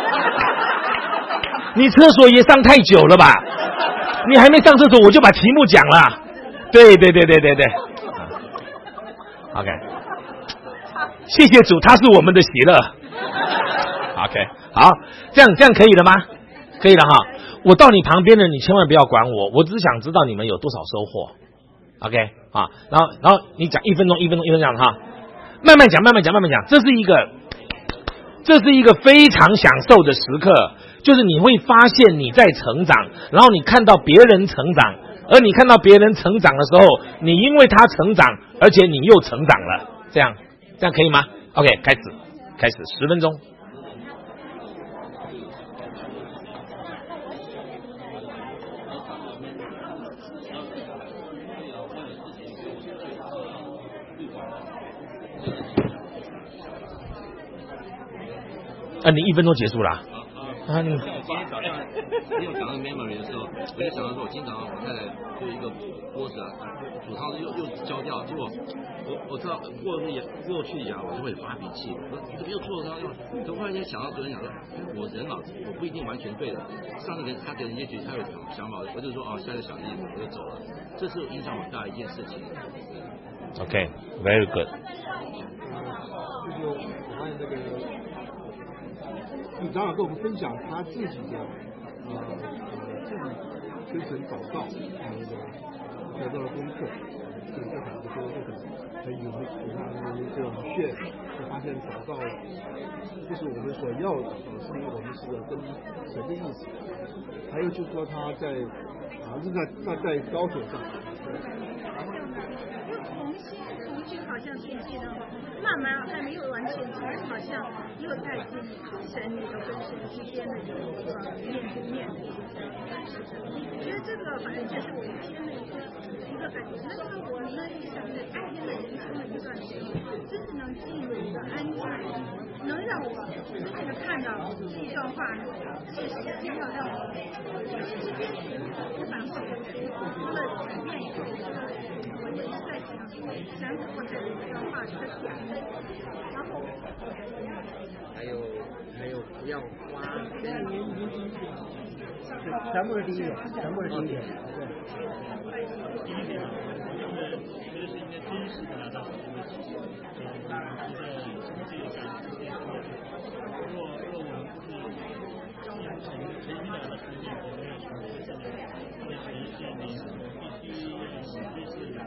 你厕所也上太久了吧？你还没上厕所我就把题目讲了。对对对对对对。OK， 谢谢主，他是我们的喜乐。OK， 好，这样这样可以了吗？可以了哈。我到你旁边了，你千万不要管我，我只是想知道你们有多少收获。OK， 啊，然后然后你讲一分钟，一分钟，一分钟这样哈，慢慢讲，慢慢讲，慢慢讲，这是一个，这是一个非常享受的时刻，就是你会发现你在成长，然后你看到别人成长。而你看到别人成长的时候，你因为他成长，而且你又成长了，这样这样可以吗 ？OK， 开始，开始，十分钟。啊，你一分钟结束了。啊，你。 今天早上没有讲到 memory 的时候，我就想到说，我经常我太太就一个锅子啊，煮汤又又焦掉，结果我我知道过去过去呀，我就会发脾气，我怎么又做汤又，就忽然间想到昨天想说，我人脑子我不一定完全对的，上次给他给人也许他有想法，我就说哦，下次小心我就走了，这是影响很大的一件事情。 OK，very good。 就是我发现这个。长老跟我们分享他自己的呃自己跟神祷告那个得到的功课，这个很多这个很有很他的这种血，就发现祷告不是我们所要的，是因为我们是跟神的意思。还有就是说他在啊是在他在高铁上。 重新重新好像最近呢，慢慢还没有完全，还是好像又在跟神你的跟神之间的一个面对面的一个事情。我觉得这个反正就是我今天的一个一个感觉。那这个我呢也想在今天的人生的一段时间，真的能进入一个安静，能让我真正的看到这一段话是神要让我不反悔，除了改变一个我一直在想，想怎么在这段话里的讲，然后还有还有不要花， 全部是第一点，全部是第一点，对。 第一点，这个是应该真实的拿到这个事情，呃，这个从这个感知点，若若我们不是诚诚诚心的把它实践，我们要从这上面会学一些内容，必须必须是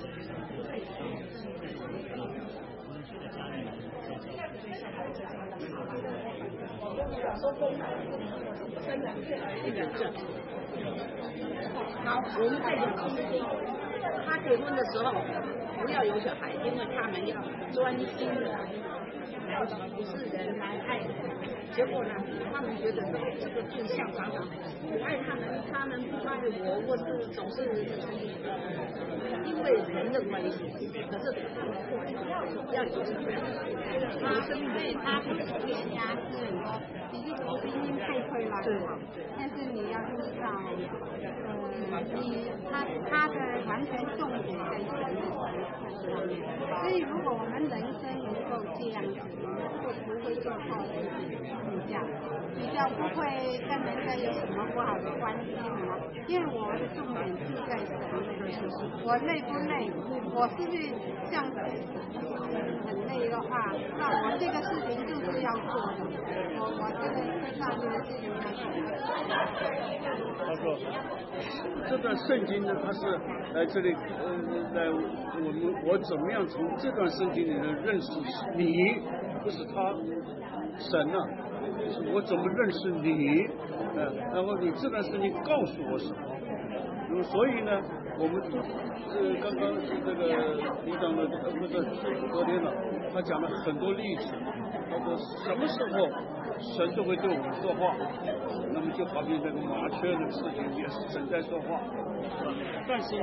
好，我们在讲他结婚的时候不要有小孩，因为他们要专心的来服侍人，来爱人。结果呢，他们觉得这个对象常常我爱他们，他们不爱我，或是总是因为人的关系，可是他们要有小孩。他所以他不同意人家是说，你就说声音太快了，对，但是你要知道，呃，你他他的完全重点在神的上面，所以如果我们人生能够这样子，就不会做错事情，比较比较不会跟人家有什么不好的关系嘛，因为我的重点是在神的身上，我累不累，我是不是像很累的话，那我这个事情就是要做的，我我这个上这个事情要做。 他说，这段圣经呢，它是来这里，呃，来我们我怎么样从这段圣经里面认识你，不是他，神啊，是我怎么认识你，呃，然后你这段圣经告诉我什么，所以呢，我们都是刚刚这个李长的，呃，不是昨天了，他讲了很多例子，他说什么时候神都会对我们说话，那么就好比那个麻雀的事情也是神在说话，但是呢。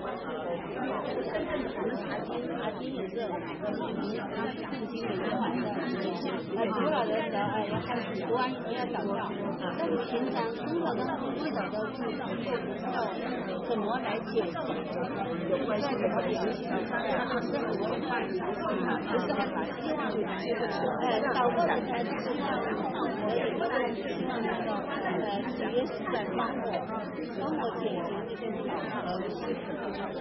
呃，主要的是哎要看主观，要祷告。但是平常生活当中遇到的事情，就不知道怎么来解释，有关系怎么解释，他说是很多话，就是很希望呃祷告的才是希望我也不能希望能够呃主耶稣在帮我帮我解决这些祷告的事情。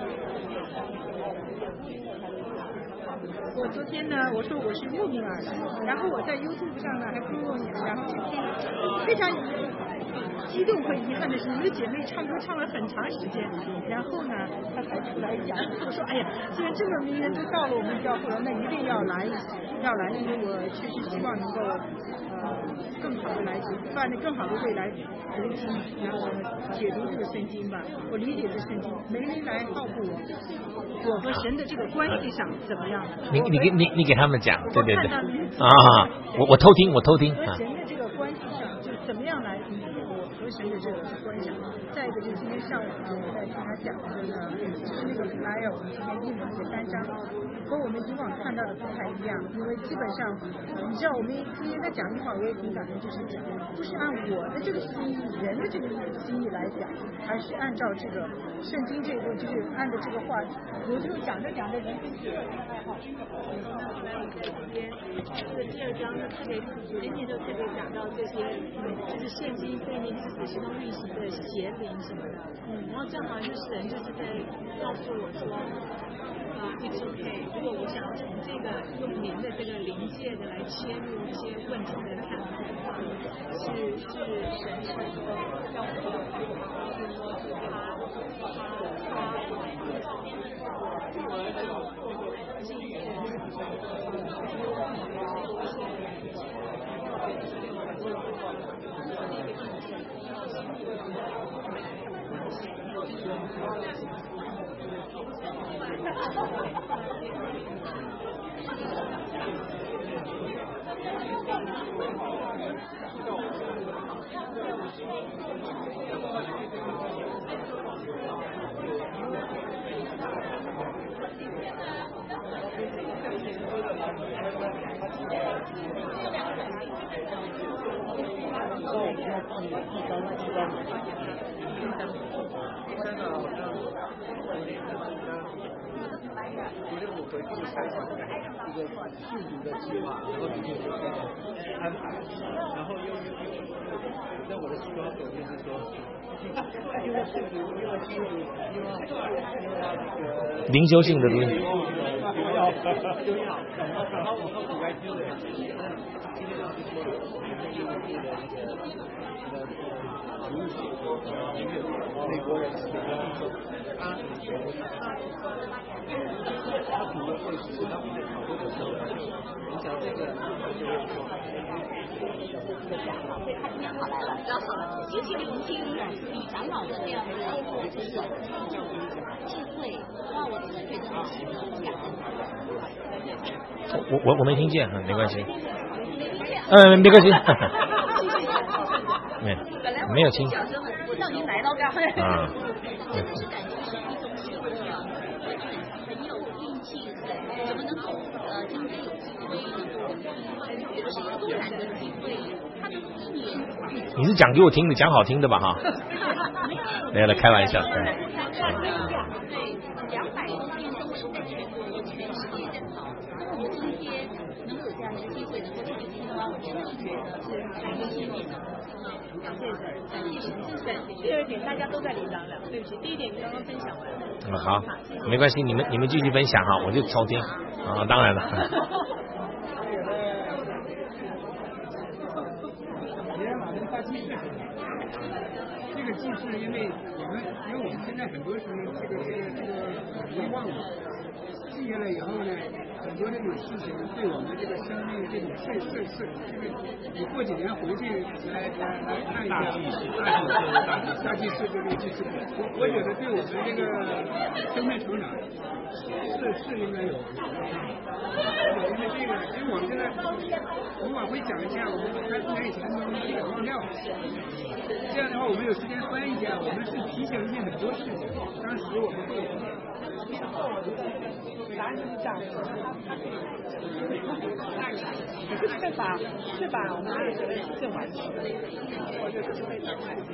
我昨天呢，我说我是慕尼尔的，然后我在 YouTube 上呢还听过你，然后非常激动和遗憾的是，你的姐妹唱歌唱了很长时间，然后呢，她才出来讲，我说哎呀，既然这么名人都到了我们教会了，那一定要来，要来，因为我确实希望能够呃更好的来办的更好的未来读经，然后解读这个圣经吧，我理解这圣经，没人来照顾我。我和神的这个关系上怎么样？ 你你给你你给他们讲，对对对，啊，我我偷听我偷听和神的这个关系上，就怎么样来理解我和神的这个关系？再一个就是今天上午我们在听他讲的呢，就是那个来尔，我们今天印的这三章，和我们以往看到的不太一样，因为基本上，你知道我们今天在讲一话，我也挺感恩，就是讲不是按我的这个心意、人的这个心意来讲，而是按照这个圣经这个，就是按照这个话。有时候讲着讲着人跟这个爱好。 这个第二章呢，特别昨天就特别讲到这些，就是现今对应自己心中运行的邪灵什么的。嗯，然后正好就是人就是在告诉我说，啊 ，it's okay。如果我想要从这个用灵的这个灵界的来切入一些问题的看法的话，是是神是说让我们是说他他一个续读的计划，然后你就有这个安排，然后又又又在我的需要手就是说，因为续读，因为续读，因为因为那个灵修性的东西， 又要又要，然后我和古外丢的，今天老师说了，因为这个那个那个主写，因为美国人是他他。他可能会使到我们讨论的时候，影响这个这个讲了，所以他今天跑来了，要好，尤其聆听李长老的这样的一个这种智慧，让我真的觉得很感恩。 我我我没听见，嗯，没关系，嗯，没关系，没有没有听。 让您来到这儿。 啊。 这种感觉是一种幸福啊，很有运气，怎么能够呃今天有机会能够这个是一个突然的机会，他的一年。 你是讲给我听的，讲好听的吧哈？没有了，开玩笑。 对，两百多天都是在全国、全世界在跑。那我们今天能够有这样的一个机会，能够一起听的话，我真的是觉得是感谢谢谢。感谢神，感谢神，真是感谢。 第二点，大家都在领导了，对不起，第一点你刚刚分享完了。 嗯，好，没关系，你们你们继续分享哈，我就抽听啊，当然了。 这个既是因为我们，因为我们现在很多时候这个这个这个遗忘了，记下来以后呢，很多这种事情对我们这个生命这种事事事，就是你过几年回去来来来看一下大记事大记大记事这个记事，我觉得对我们这个生命成长是是应该有。因为这个，因为我们现在我们往回讲一下，我们三四年以前的这个资料，这样的话我们有时间翻一下，我们是提醒一些很多事情，当时我们会有。 答案就是这样，是把是把我们这个责任正完成，我就只会等待。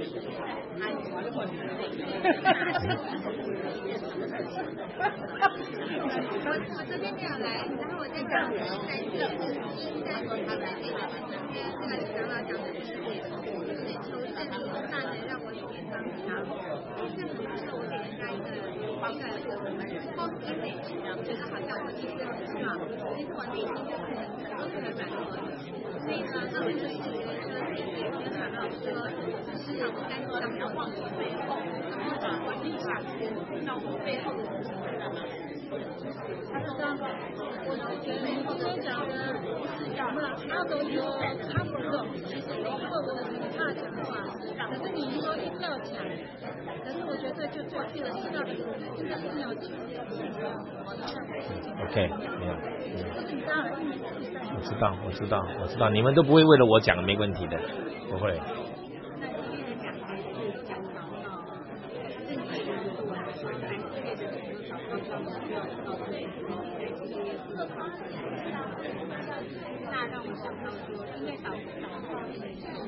我昨天这样来，然后我在讲在这个在和他们这个这个长老讲的是就是求圣灵大能让我有点当强，这可能是我给人家一个一个光明美质，然后觉得好像我其实是嘛，其实我内心就可能很多可能蛮多的，所以呢，那我就一直觉得说，跟长老说，时常我该说不要忘记背后，啊，我一下让我背后的是什么？他说刚刚我就觉得你刚刚讲的讲了，他都有他不懂，其实有后的那个他讲话，可是你说一定要讲，可是我觉得就做去了，知道的真的一定要讲。 OK， 没有。我知道，我知道，我知道，你们都不会为了我讲，没问题的，不会。 那让我想到说，应该祷祷告这件事。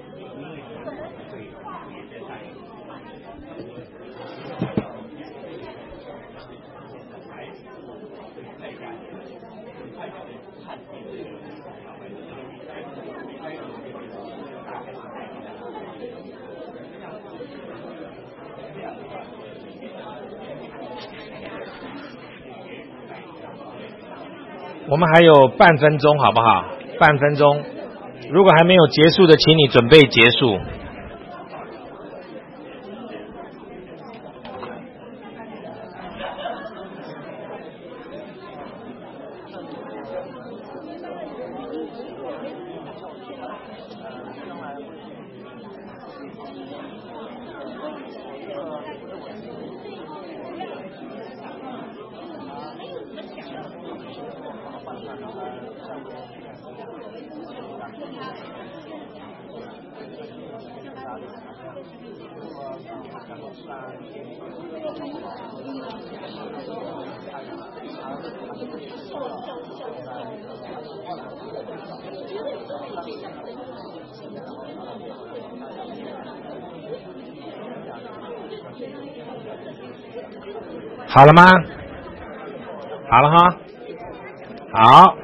我们还有半分钟，好不好？半分钟，如果还没有结束的，请你准备结束。好了吗？好了哈，好。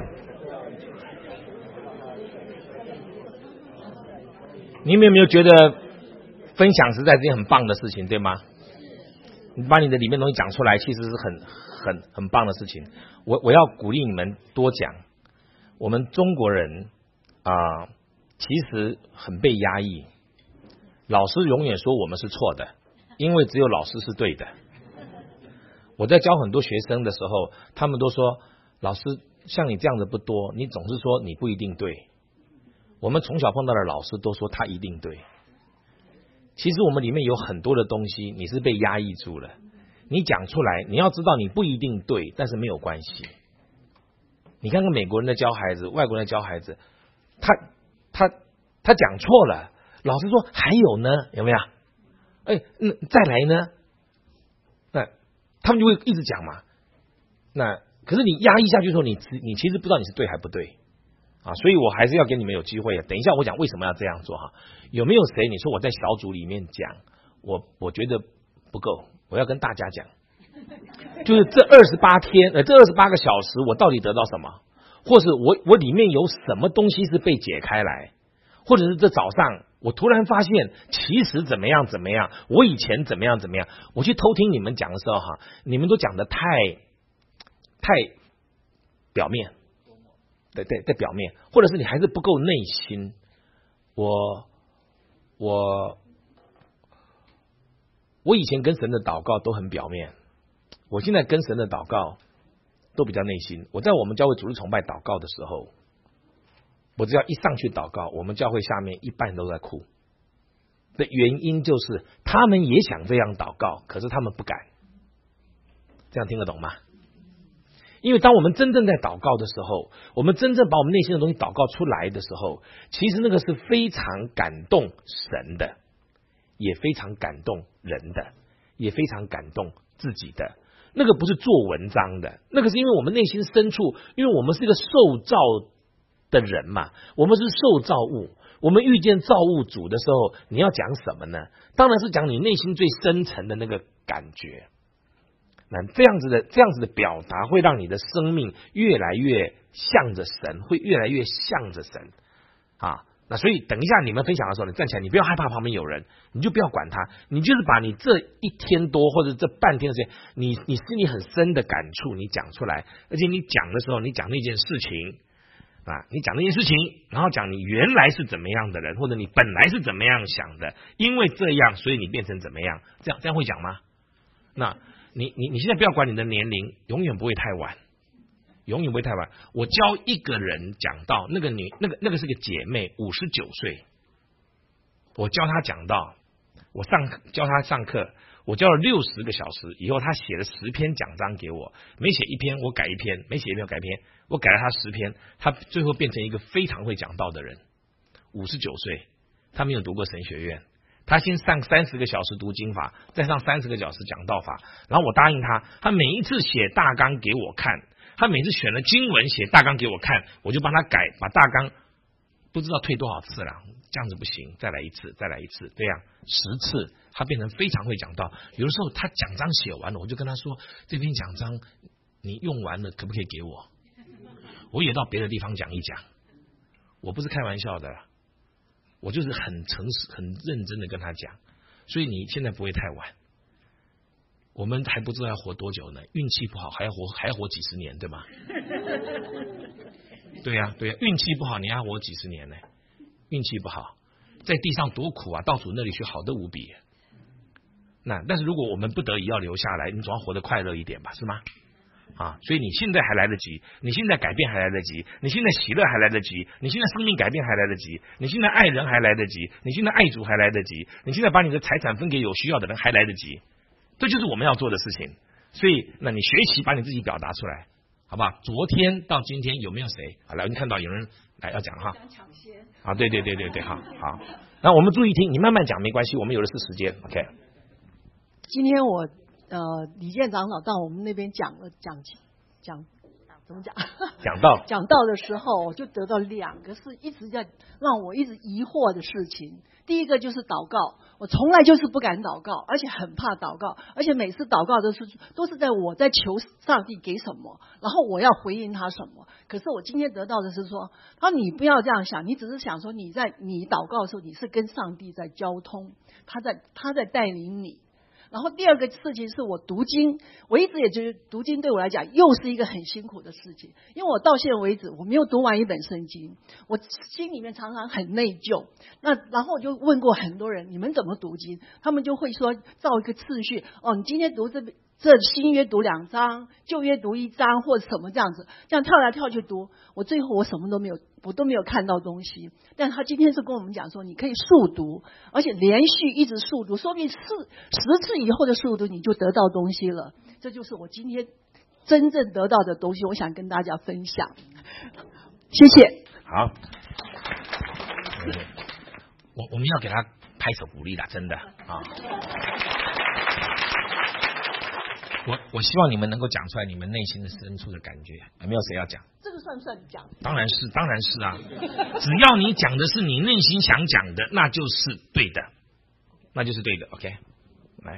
你们有没有觉得分享实在是件很棒的事情，对吗？你把你的里面东西讲出来，其实是很很很棒的事情。我我要鼓励你们多讲。我们中国人啊、呃，其实很被压抑。老师永远说我们是错的，因为只有老师是对的。我在教很多学生的时候，他们都说，老师像你这样的不多，你总是说你不一定对。我们从小碰到的老师都说他一定对。其实我们里面有很多的东西你是被压抑住了，你讲出来，你要知道你不一定对，但是没有关系。你看看美国人在教孩子，外国人在教孩子，他他他讲错了，老师说还有呢，有没有？ 哎，那再来呢？那他们就会一直讲嘛。那可是你压抑下去的时候，你你其实不知道你是对还不对啊。所以我还是要给你们有机会。等一下我讲为什么要这样做哈。有没有谁你说我在小组里面讲，我我觉得不够，我要跟大家讲，就是这二十八天呃这二十八个小时我到底得到什么，或是我我里面有什么东西是被解开来，或者是这早上我突然发现其实怎么样怎么样，我以前怎么样怎么样，我去偷听你们讲的时候哈，你们都讲的太太表面，对对在表面，或者是你还是不够内心。我我我以前跟神的祷告都很表面，我现在跟神的祷告都比较内心。我在我们教会主日崇拜祷告的时候，我只要一上去祷告，我们教会下面一半都在哭。的原因就是他们也想这样祷告，可是他们不敢。这样听得懂吗？因为当我们真正在祷告的时候，我们真正把我们内心的东西祷告出来的时候，其实那个是非常感动神的，也非常感动人的，也非常感动自己的。那个不是做文章的，那个是因为我们内心深处，因为我们是一个受造的人嘛，我们是受造物，我们遇见造物主的时候，你要讲什么呢？当然是讲你内心最深层的那个感觉。那这样子的这样子的表达，会让你的生命越来越向着神，会越来越向着神啊。那所以等一下你们分享的时候，你站起来，你不要害怕旁边有人，你就不要管他，你就是把你这一天多或者这半天的时间，你你心里很深的感触，你讲出来，而且你讲的时候，你讲那件事情啊，你讲那件事情，然后讲你原来是怎么样的人，或者你本来是怎么样想的，因为这样，所以你变成怎么样，这样这样会讲吗？那你你你现在不要管你的年龄，永远不会太晚，永远不会太晚。我教一个人讲到那个女那个那个是个姐妹，五十九岁，我教她讲到，我上教她上课，我教了六十个小时，以后她写了十篇讲章给我，每写一篇我改一篇，每写一篇我改一篇，我改了她十篇，她最后变成一个非常会讲道的人。五十九岁，她没有读过神学院。他先上三十个小时读经法，再上三十个小时讲道法，然后我答应他，他每一次写大纲给我看，他每次选了经文写大纲给我看，我就帮他改，把大纲不知道退多少次了，这样子不行，再来一次，再来一次，这样十次，他变成非常会讲道。有的时候他讲章写完了，我就跟他说，这篇讲章你用完了，可不可以给我？我也到别的地方讲一讲，我不是开玩笑的。我就是很诚实、很认真的跟他讲，所以你现在不会太晚。我们还不知道要活多久呢，运气不好还要活还要活几十年，对吗？对呀、啊，对呀、啊，运气不好你还要活几十年呢，运气不好，在地上多苦啊，到主那里去好得无比。那但是如果我们不得已要留下来，你总要活得快乐一点吧，是吗？啊，所以你现在还来得及，你现在改变还来得及，你现在喜乐还来得及，你现在生命改变还来得及，你现在爱人还来得及，你现在爱主还来得及，你现在把你的财产分给有需要的人还来得及，这就是我们要做的事情。所以，那你学习把你自己表达出来，好不好？昨天到今天有没有谁？好来，我们看到有人来要讲哈。啊，对对对对对，好好。那我们注意听，你慢慢讲没关系，我们有的是时间。OK。 今天我。呃，李健长老到我们那边讲了讲讲怎么讲？ 讲道讲道的时候，我就得到两个是一直在让我一直疑惑的事情。第一个就是祷告，我从来就是不敢祷告，而且很怕祷告，而且每次祷告都是都是在我在求上帝给什么，然后我要回应他什么。可是我今天得到的是说，他说你不要这样想，你只是想说你在你祷告的时候，你是跟上帝在交通，他在他在带领你。然后第二个事情是我读经，我一直也觉得读经对我来讲又是一个很辛苦的事情，因为我到现在为止我没有读完一本圣经，我心里面常常很内疚。那然后我就问过很多人，你们怎么读经？他们就会说照一个次序，哦，你今天读这这新约读两章，旧约读一章，或者什么这样子，这样跳来跳去读。我最后我什么都没有，我都没有看到东西。但他今天是跟我们讲说，你可以速读，而且连续一直速读，说明四十次以后的速读你就得到东西了。这就是我今天真正得到的东西，我想跟大家分享。谢谢。 好，我我们要给他拍手鼓励啦，真的啊！我我希望你们能够讲出来你们内心的深处的感觉。有没有谁要讲？ 这个算不算你讲？ 当然是，当然是啊！只要你讲的是你内心想讲的，那就是对的，那就是对的。OK， 来。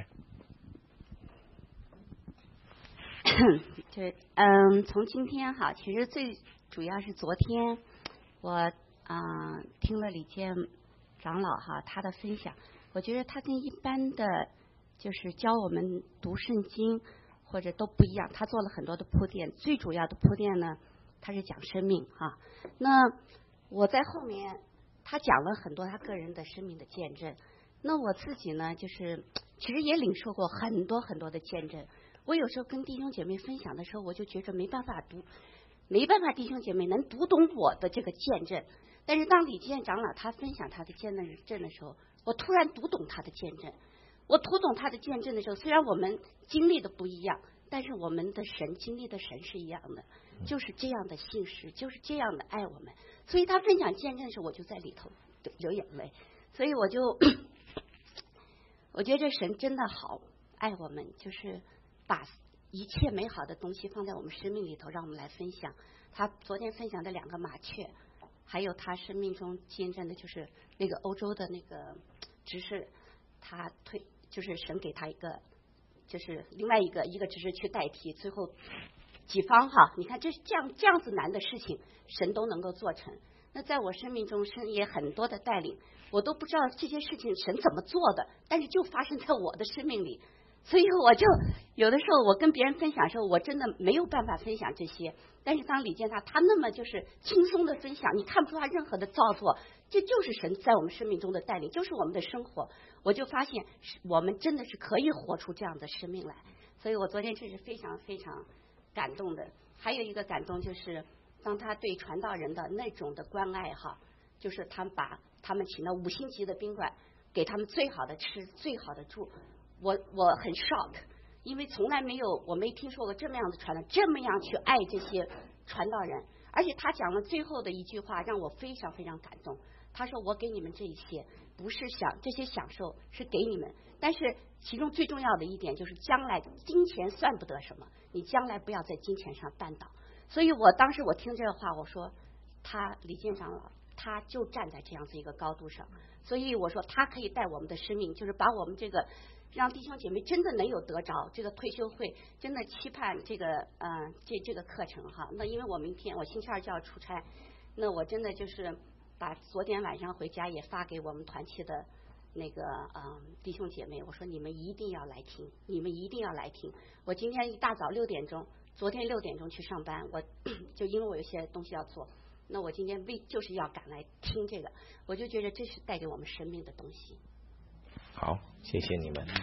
就嗯，从今天哈，其实最主要是昨天我啊、呃、听了李健长老哈他的分享，我觉得他跟一般的就是教我们读圣经或者都不一样，他做了很多的铺垫，最主要的铺垫呢，他是讲生命哈。那我在后面他讲了很多他个人的生命的见证，那我自己呢，就是其实也领受过很多很多的见证。我有时候跟弟兄姐妹分享的时候，我就觉着没办法读，没办法弟兄姐妹能读懂我的这个见证。但是当李健长老他分享他的见证的时候，我突然读懂他的见证。我读懂他的见证的时候，虽然我们经历的不一样，但是我们的神经历的神是一样的，就是这样的信实，就是这样的爱我们。所以他分享见证的时候，我就在里头流眼泪。所以我就我觉得这神真的好爱我们，就是把一切美好的东西放在我们生命里头，让我们来分享。他昨天分享的两个麻雀，还有他生命中见证的就是那个欧洲的那个执事，他退就是神给他一个，就是另外一个一个执事去代替，最后几方哈，你看这这样这样子难的事情，神都能够做成。那在我生命中，神也很多的带领，我都不知道这些事情神怎么做的，但是就发生在我的生命里。所以我就有的时候我跟别人分享的时候，我真的没有办法分享这些。但是当李健他他那么就是轻松的分享，你看不出他任何的造作，这就是神在我们生命中的带领，就是我们的生活。我就发现我们真的是可以活出这样的生命来。所以我昨天这是非常非常感动的。还有一个感动就是当他对传道人的那种的关爱哈，就是他们把他们请到五星级的宾馆，给他们最好的吃最好的住。我我很 shock， 因为从来没有我没听说过这么样的传道，这么样去爱这些传道人。而且他讲了最后的一句话让我非常非常感动，他说我给你们这一些不是想这些享受是给你们，但是其中最重要的一点就是将来金钱算不得什么，你将来不要在金钱上绊倒。所以我当时我听这个话，我说他李健长老他就站在这样子一个高度上，所以我说他可以带我们的生命，就是把我们这个让弟兄姐妹真的能有得着这个退休会，真的期盼这个嗯、呃、这这个课程哈。那因为我明天我星期二就要出差，那我真的就是把昨天晚上回家也发给我们团契的那个嗯、呃、弟兄姐妹，我说你们一定要来听，你们一定要来听。我今天一大早六点钟，昨天六点钟去上班，我就因为我有些东西要做，那我今天为就是要赶来听这个，我就觉得这是带给我们生命的东西。 好，谢谢你们。啊、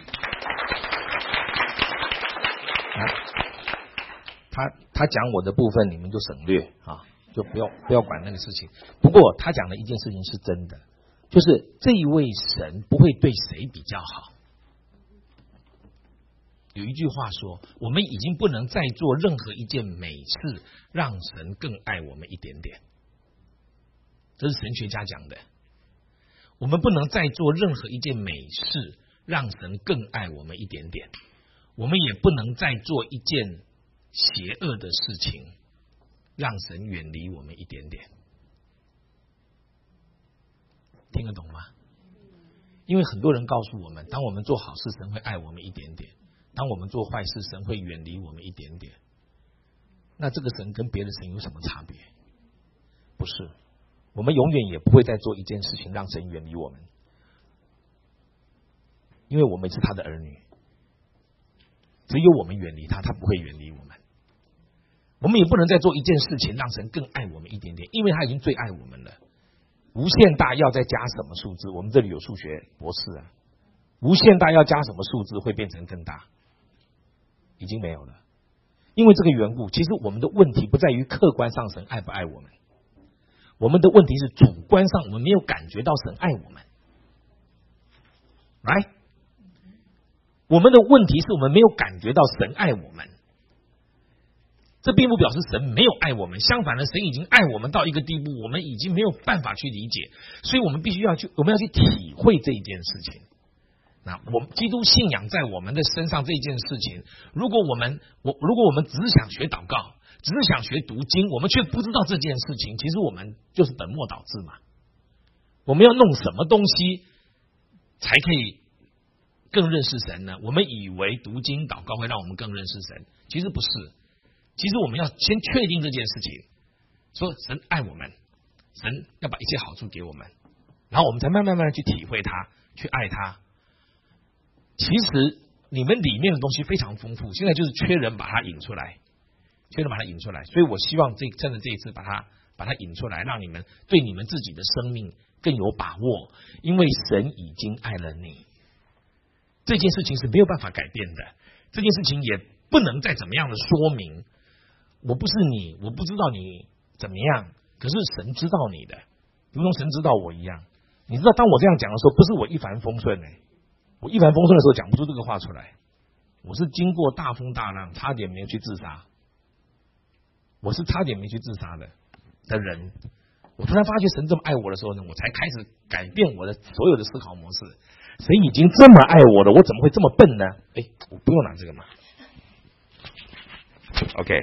他他讲我的部分，你们就省略啊，就不要不要管那个事情。不过他讲的一件事情是真的，就是这一位神不会对谁比较好。有一句话说，我们已经不能再做任何一件美事让神更爱我们一点点，这是神学家讲的。我们不能再做任何一件美事让神更爱我们一点点，我们也不能再做一件邪恶的事情让神远离我们一点点。听得懂吗？因为很多人告诉我们，当我们做好事，神会爱我们一点点，当我们做坏事，神会远离我们一点点。那这个神跟别的神有什么差别？不是，我们永远也不会再做一件事情让神远离我们，因为我们是他的儿女，只有我们远离他，他不会远离我们。我们也不能再做一件事情让神更爱我们一点点，因为他已经最爱我们了。无限大要再加什么数字？我们这里有数学博士啊，无限大要加什么数字会变成更大？已经没有了。因为这个缘故，其实我们的问题不在于客观上神爱不爱我们，我们的问题是主观上我们没有感觉到神爱我们。来，我们的问题是我们没有感觉到神爱我们。 这并不表示神没有爱我们，相反的，神已经爱我们到一个地步，我们已经没有办法去理解，所以我们必须要去，我们要去体会这一件事情。那我们基督信仰在我们的身上这件事情，如果我们我如果我们只是想学祷告，只是想学读经，我们却不知道这件事情，其实我们就是本末倒置嘛。我们要弄什么东西才可以更认识神呢？我们以为读经祷告会让我们更认识神，其实不是。其实我们要先确定这件事情，说神爱我们，神要把一切好处给我们，然后我们才慢慢慢慢去体会他，去爱他。其实你们里面的东西非常丰富，现在就是缺人把它引出来，缺人把它引出来。所以我希望这趁着这一次把它把它引出来，让你们对你们自己的生命更有把握，因为神已经爱了你。这件事情是没有办法改变的，这件事情也不能再怎么样的说明。我不是你，我不知道你怎么样，可是神知道你的，如同神知道我一样。你知道，当我这样讲的时候，不是我一帆风顺哎、欸，我一帆风顺的时候讲不出这个话出来，我是经过大风大浪，差点没有去自杀，我是差点没去自杀的的人。我突然发觉神这么爱我的时候呢，我才开始改变我的所有的思考模式。神已经这么爱我了，我怎么会这么笨呢？哎，我不用拿这个嘛。OK，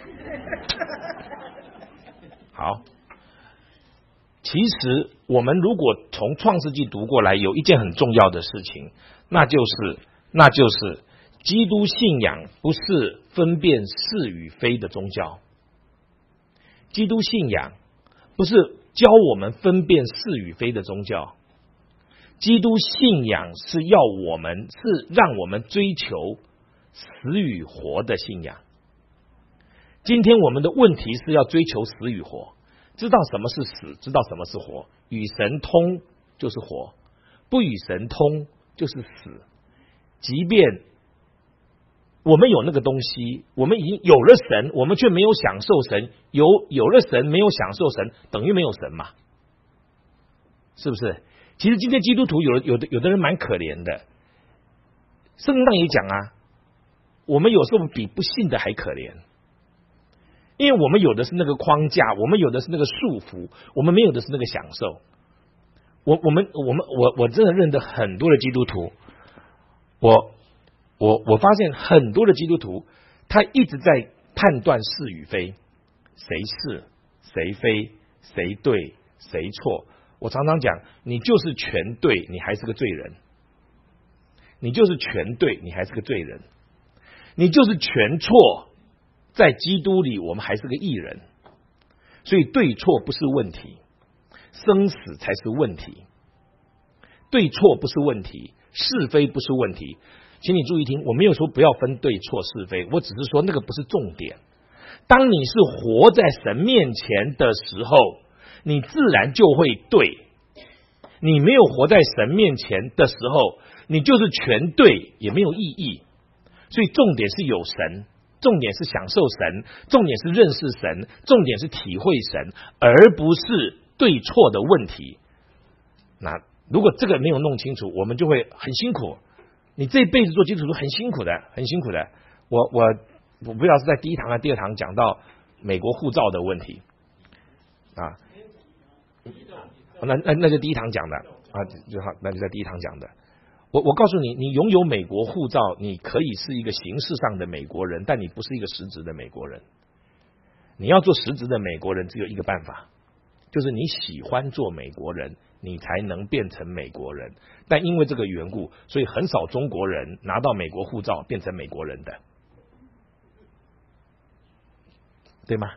好。其实我们如果从创世纪读过来，有一件很重要的事情，那就是那就是基督信仰不是分辨是与非的宗教。基督信仰不是教我们分辨是与非的宗教。基督信仰是要我们是让我们追求死与活的信仰。今天我们的问题是要追求死与活，知道什么是死，知道什么是活。与神通就是活，不与神通就是死。即便我们有那个东西，我们已经有了神，我们却没有享受神。有有了神，没有享受神，等于没有神嘛？是不是？其实今天基督徒有有的有的人蛮可怜的，圣经上也讲啊，我们有时候比不信的还可怜，因为我们有的是那个框架，我们有的是那个束缚，我们没有的是那个享受。我我们我们我我真的认得很多的基督徒，我我我发现很多的基督徒，他一直在判断是与非，谁是谁非，谁对谁错。我常常讲，你就是全对，你还是个罪人；你就是全对，你还是个罪人；你就是全错，在基督里我们还是个义人。所以对错不是问题，生死才是问题。对错不是问题，是非不是问题。请你注意听，我没有说不要分对错是非，我只是说那个不是重点。当你是活在神面前的时候，你自然就会对。你没有活在神面前的时候，你就是全对，也没有意义。所以重点是有神，重点是享受神，重点是认识神，重点是体会神，而不是对错的问题。那如果这个没有弄清楚，我们就会很辛苦。你这一辈子做基督徒很辛苦的，很辛苦的。我我我不知道是在第一堂还是第二堂讲到美国护照的问题啊。那那那就第一堂讲的啊，就好，那就在第一堂讲的。我我告诉你，你拥有美国护照，你可以是一个形式上的美国人，但你不是一个实质的美国人。你要做实质的美国人，只有一个办法，就是你喜欢做美国人，你才能变成美国人。但因为这个缘故，所以很少中国人拿到美国护照变成美国人的，对吗？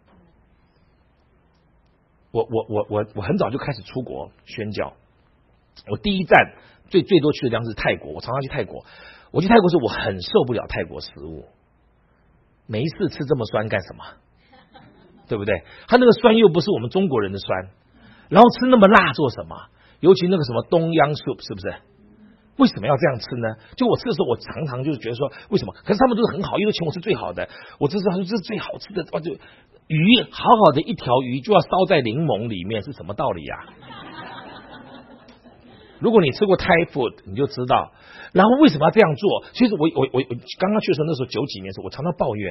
我我我我我很早就开始出国宣教，我第一站最最多去的地方是泰国，我常常去泰国。我去泰国时，我很受不了泰国食物，没事吃这么酸干什么？对不对？它那个酸又不是我们中国人的酸，然后吃那么辣做什么？尤其那个什么东央 soup 是不是？为什么要这样吃呢？就我吃的时候，我常常就是觉得说，为什么？可是他们都是很好，因为请我吃最好的，我知道这是最好吃的，哇就。鱼好好的一条鱼就要烧在柠檬里面，是什么道理呀、啊？如果你吃过 Thai food， 你就知道。然后为什么要这样做？其实我我我我刚刚去的时候，那时候九几年的时候，我常常抱怨，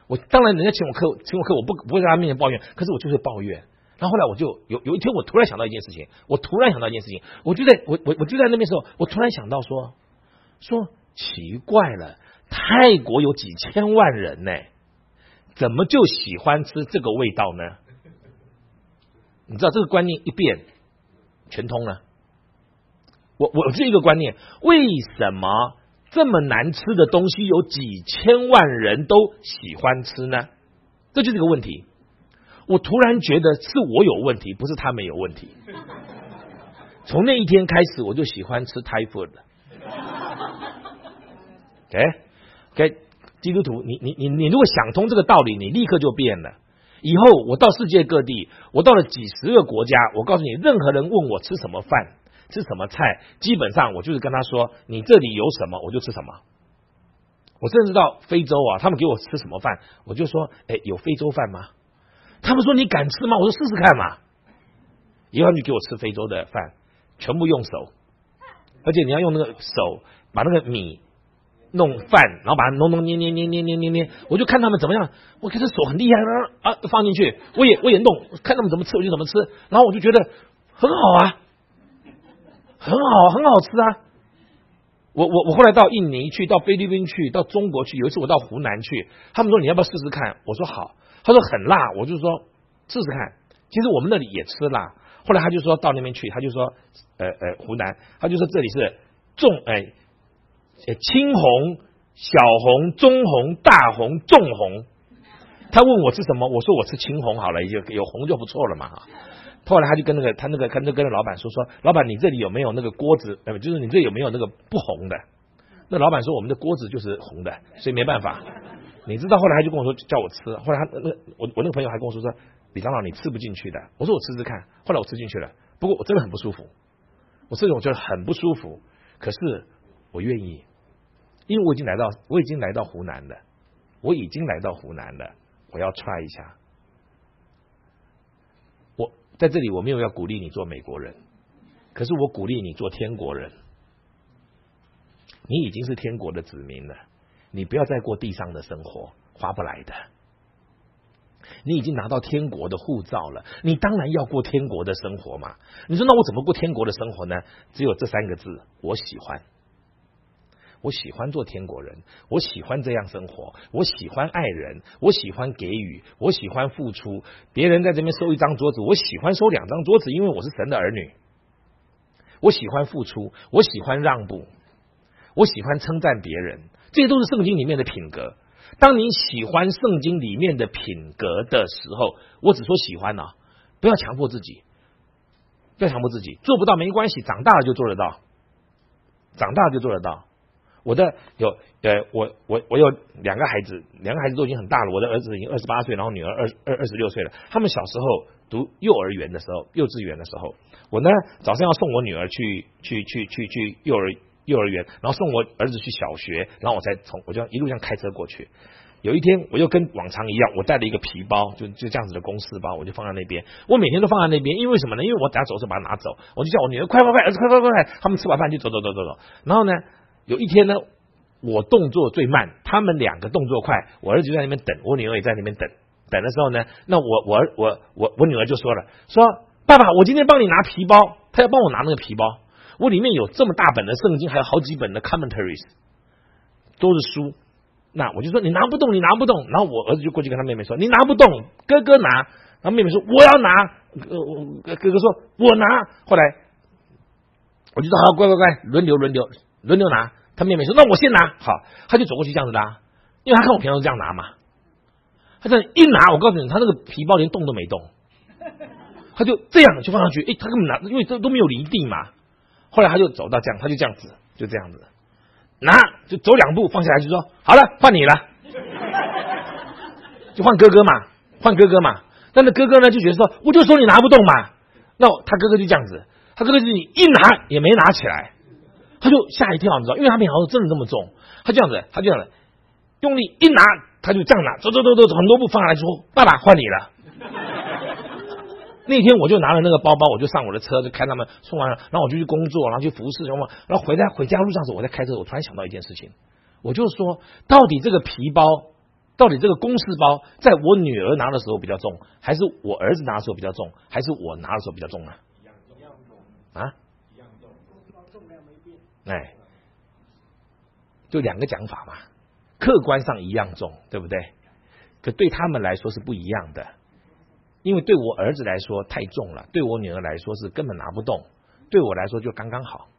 我当然人家请我课，请我课，我不不会在他面前抱怨，可是我就是抱怨。然后后来我就有有一天，我突然想到一件事情，我突然想到一件事情，我就在我我我就在那边时候，我突然想到说说奇怪了，泰国有几千万人呢，怎么就喜欢吃这个味道呢？你知道这个观念一变，全通了。我我这一个观念，为什么这么难吃的东西有几千万人都喜欢吃呢？这就是个问题。我突然觉得是我有问题，不是他们有问题。从那一天开始，我就喜欢吃 Thai food 了。OK OK， 基督徒，你你你你如果想通这个道理，你立刻就变了。以后我到世界各地，我到了几十个国家，我告诉你，任何人问我吃什么饭，吃什么菜，基本上我就是跟他说，你这里有什么我就吃什么。我甚至到非洲啊，他们给我吃什么饭，我就说，哎，有非洲饭吗？他们说你敢吃吗？我说试试看嘛。以后他们就给我吃非洲的饭，全部用手，而且你要用那个手把那个米弄饭，然后把它弄弄捏捏捏捏捏捏捏，我就看他们怎么样，我看这手很厉害啊，放进去，我也我也弄，看他们怎么吃我就怎么吃，然后我就觉得很好啊，很好很好吃啊。我我我后来到印尼去，到菲律宾去，到中国去，有一次我到湖南去，他们说你要不要试试看？我说好，他说很辣，我就说试试看。其实我们那里也吃辣，后来他就说到那边去，他就说呃呃湖南，他就说这里是重哎。青红、小红、中红、大红、重红。他问我吃什么，我说我吃青红好了，有有红就不错了嘛。后来他就跟那个他那个跟那跟那老板说说，老板你这里有没有那个锅子？呃，就是你这里有没有那个不红的？那老板说我们的锅子就是红的，所以没办法。你知道后来他就跟我说叫我吃，后来他那我我那个朋友还跟我说说李长老你吃不进去的，我说我吃吃看，后来我吃进去了，不过我真的很不舒服，我这种觉得很不舒服，可是我愿意。因为我已经来到，我已经来到湖南了，我已经来到湖南了，我要 try 一下。我在这里我没有要鼓励你做美国人，可是我鼓励你做天国人。你已经是天国的子民了，你不要再过地上的生活，划不来的。你已经拿到天国的护照了，你当然要过天国的生活嘛。你说那我怎么过天国的生活呢？只有这三个字，我喜欢。我喜欢做天国人，我喜欢这样生活，我喜欢爱人，我喜欢给予，我喜欢付出。别人在这边收一张桌子，我喜欢收两张桌子，因为我是神的儿女。我喜欢付出，我喜欢让步，我喜欢称赞别人，这些都是圣经里面的品格。当你喜欢圣经里面的品格的时候，我只说喜欢啊，不要强迫自己，不要强迫自己，做不到没关系，长大了就做得到，长大了就做得到。我的有呃，我我我有两个孩子，两个孩子都已经很大了。我的儿子已经二十八岁，然后女儿二二二十六岁了。他们小时候读幼儿园的时候，幼稚园的时候，我呢早上要送我女儿去去去去去幼儿幼儿园，然后送我儿子去小学，然后我再从我就一路上开车过去。有一天，我又跟往常一样，我带了一个皮包，就就这样子的公事包，我就放在那边。我每天都放在那边，因为什么呢？因为我等下走的时候把它拿走，我就叫我女儿快快快，儿子快快快快。他们吃完饭就走走走走走，然后呢？有一天呢，我动作最慢，他们两个动作快，我儿子就在那边等，我女儿也在那边等。等的时候呢，那我我我我我女儿就说了，说爸爸，我今天帮你拿皮包，他要帮我拿那个皮包，我里面有这么大本的圣经，还有好几本的 commentaries， 都是书。那我就说你拿不动，你拿不动。然后我儿子就过去跟他妹妹说，你拿不动，哥哥拿。然后妹妹说我要拿，呃、哥哥说我拿。后来我就说好，乖乖乖，轮流轮流。轮流拿，他妹妹说：“那我先拿。”好，他就走过去这样子拉，因为他看我平常都这样拿嘛。他这样一拿，我告诉你，他那个皮包连动都没动，他就这样就放上去。哎，他根本拿，因为这都没有离地嘛。后来他就走到这样，他就这样子，就这样子拿，就走两步放下来，就说：“好了，换你了。”就换哥哥嘛，换哥哥嘛。但是哥哥呢就觉得说：“我就说你拿不动嘛。”那他哥哥就这样子，他哥哥就一拿也没拿起来。他就吓一跳，你知道，因为他平常都真的这么重，他这样子，他这样子，用力一拿，他就这样拿，走走走走，很多步放下来说：“爸爸，换你了。”那天我就拿了那个包包，我就上我的车，就开他们送完了，然后我就去工作，然后去服侍，然后然后回来回家路上的时候，我在开车，我突然想到一件事情，我就说，到底这个皮包到底这个公事包在我女儿拿的时候比较重，还是我儿子拿的时候比较重，还是我拿的时候比较重啊？啊？哎，就两个讲法嘛，客观上一样重，对不对？可对他们来说是不一样的，因为对我儿子来说太重了，对我女儿来说是根本拿不动，对我来说就刚刚好。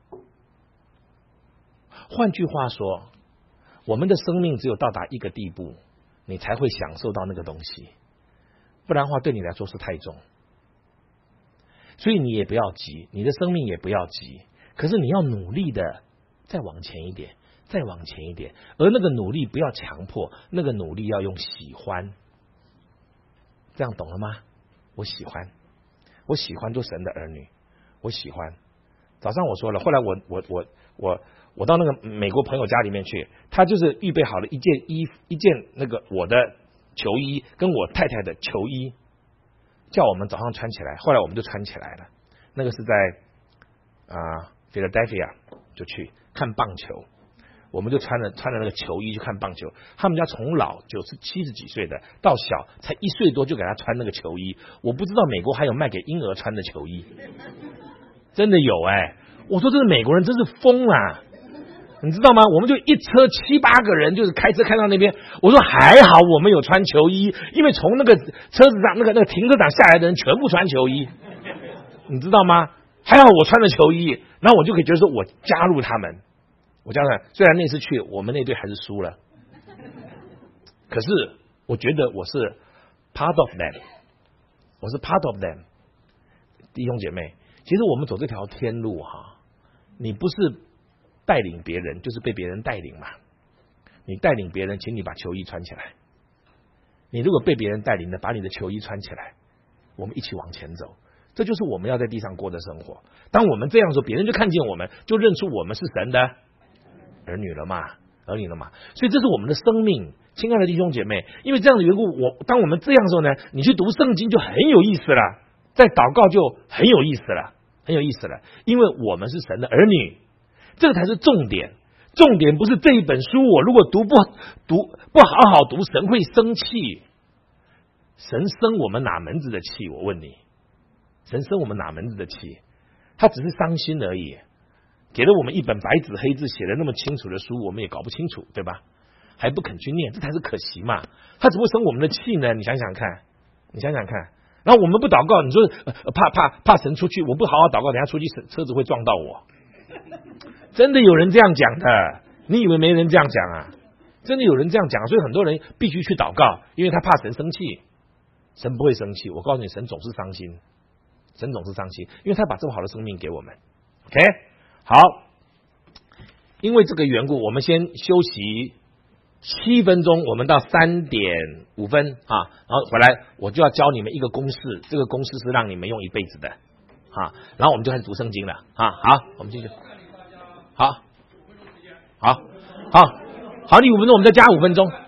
换句话说，我们的生命只有到达一个地步，你才会享受到那个东西，不然的话对你来说是太重。所以你也不要急，你的生命也不要急，可是你要努力的再往前一点，再往前一点，而那个努力不要强迫，那个努力要用喜欢。这样懂了吗？我喜欢，我喜欢做神的儿女，我喜欢。早上我说了，后来我我我我我到那个美国朋友家里面去，他就是预备好了一件衣一件那个我的球衣跟我太太的球衣，叫我们早上穿起来。后来我们就穿起来了。那个是在啊 Philadelphia 就去看棒球，我们就穿了穿了那个球衣去看棒球。他们家从老九十七十几岁的到小才一岁多就给他穿那个球衣。我不知道美国还有卖给婴儿穿的球衣，真的有哎、欸！我说这是美国人真是疯啊！你知道吗？我们就一车七八个人，就是开车开到那边。我说还好我们有穿球衣，因为从那个车子上那个那个停车场下来的人全部穿球衣，你知道吗？还好我穿了球衣，然后我就可以觉得说我加入他们。我加入他们，虽然那次去我们那队还是输了，可是我觉得我是 part of them， 我是 part of them。弟兄姐妹，其实我们走这条天路哈，你不是带领别人，就是被别人带领嘛。你带领别人，请你把球衣穿起来。你如果被别人带领的，把你的球衣穿起来，我们一起往前走。这就是我们要在地上过的生活。当我们这样说，别人就看见我们，就认出我们是神的儿女了嘛，儿女了嘛。所以这是我们的生命，亲爱的弟兄姐妹。因为这样的缘故，我当我们这样的时候呢，你去读圣经就很有意思了，在祷告就很有意思了，很有意思了。因为我们是神的儿女，这个才是重点。重点不是这一本书，我如果读不读不好好读，神会生气。神生我们哪门子的气？我问你，神生我们哪门子的气？他只是伤心而已。给了我们一本白纸黑字写的那么清楚的书，我们也搞不清楚，对吧？还不肯去念，这才是可惜嘛。他怎么生我们的气呢？你想想看，你想想看。然后我们不祷告，你说、呃、怕怕怕神出去，我不好好祷告，等下出去车子会撞到我。真的有人这样讲的，你以为没人这样讲啊？真的有人这样讲，所以很多人必须去祷告，因为他怕神生气。神不会生气，我告诉你，神总是伤心，神总是伤心，因为他把这么好的生命给我们。OK， 好，因为这个缘故，我们先休息七分钟，我们到三点五分啊，然后回来我就要教你们一个公式，这个公式是让你们用一辈子的啊，然后我们就开始读圣经了啊。好，我们继续。好，好，好，好，你五分钟，我们再加五分钟。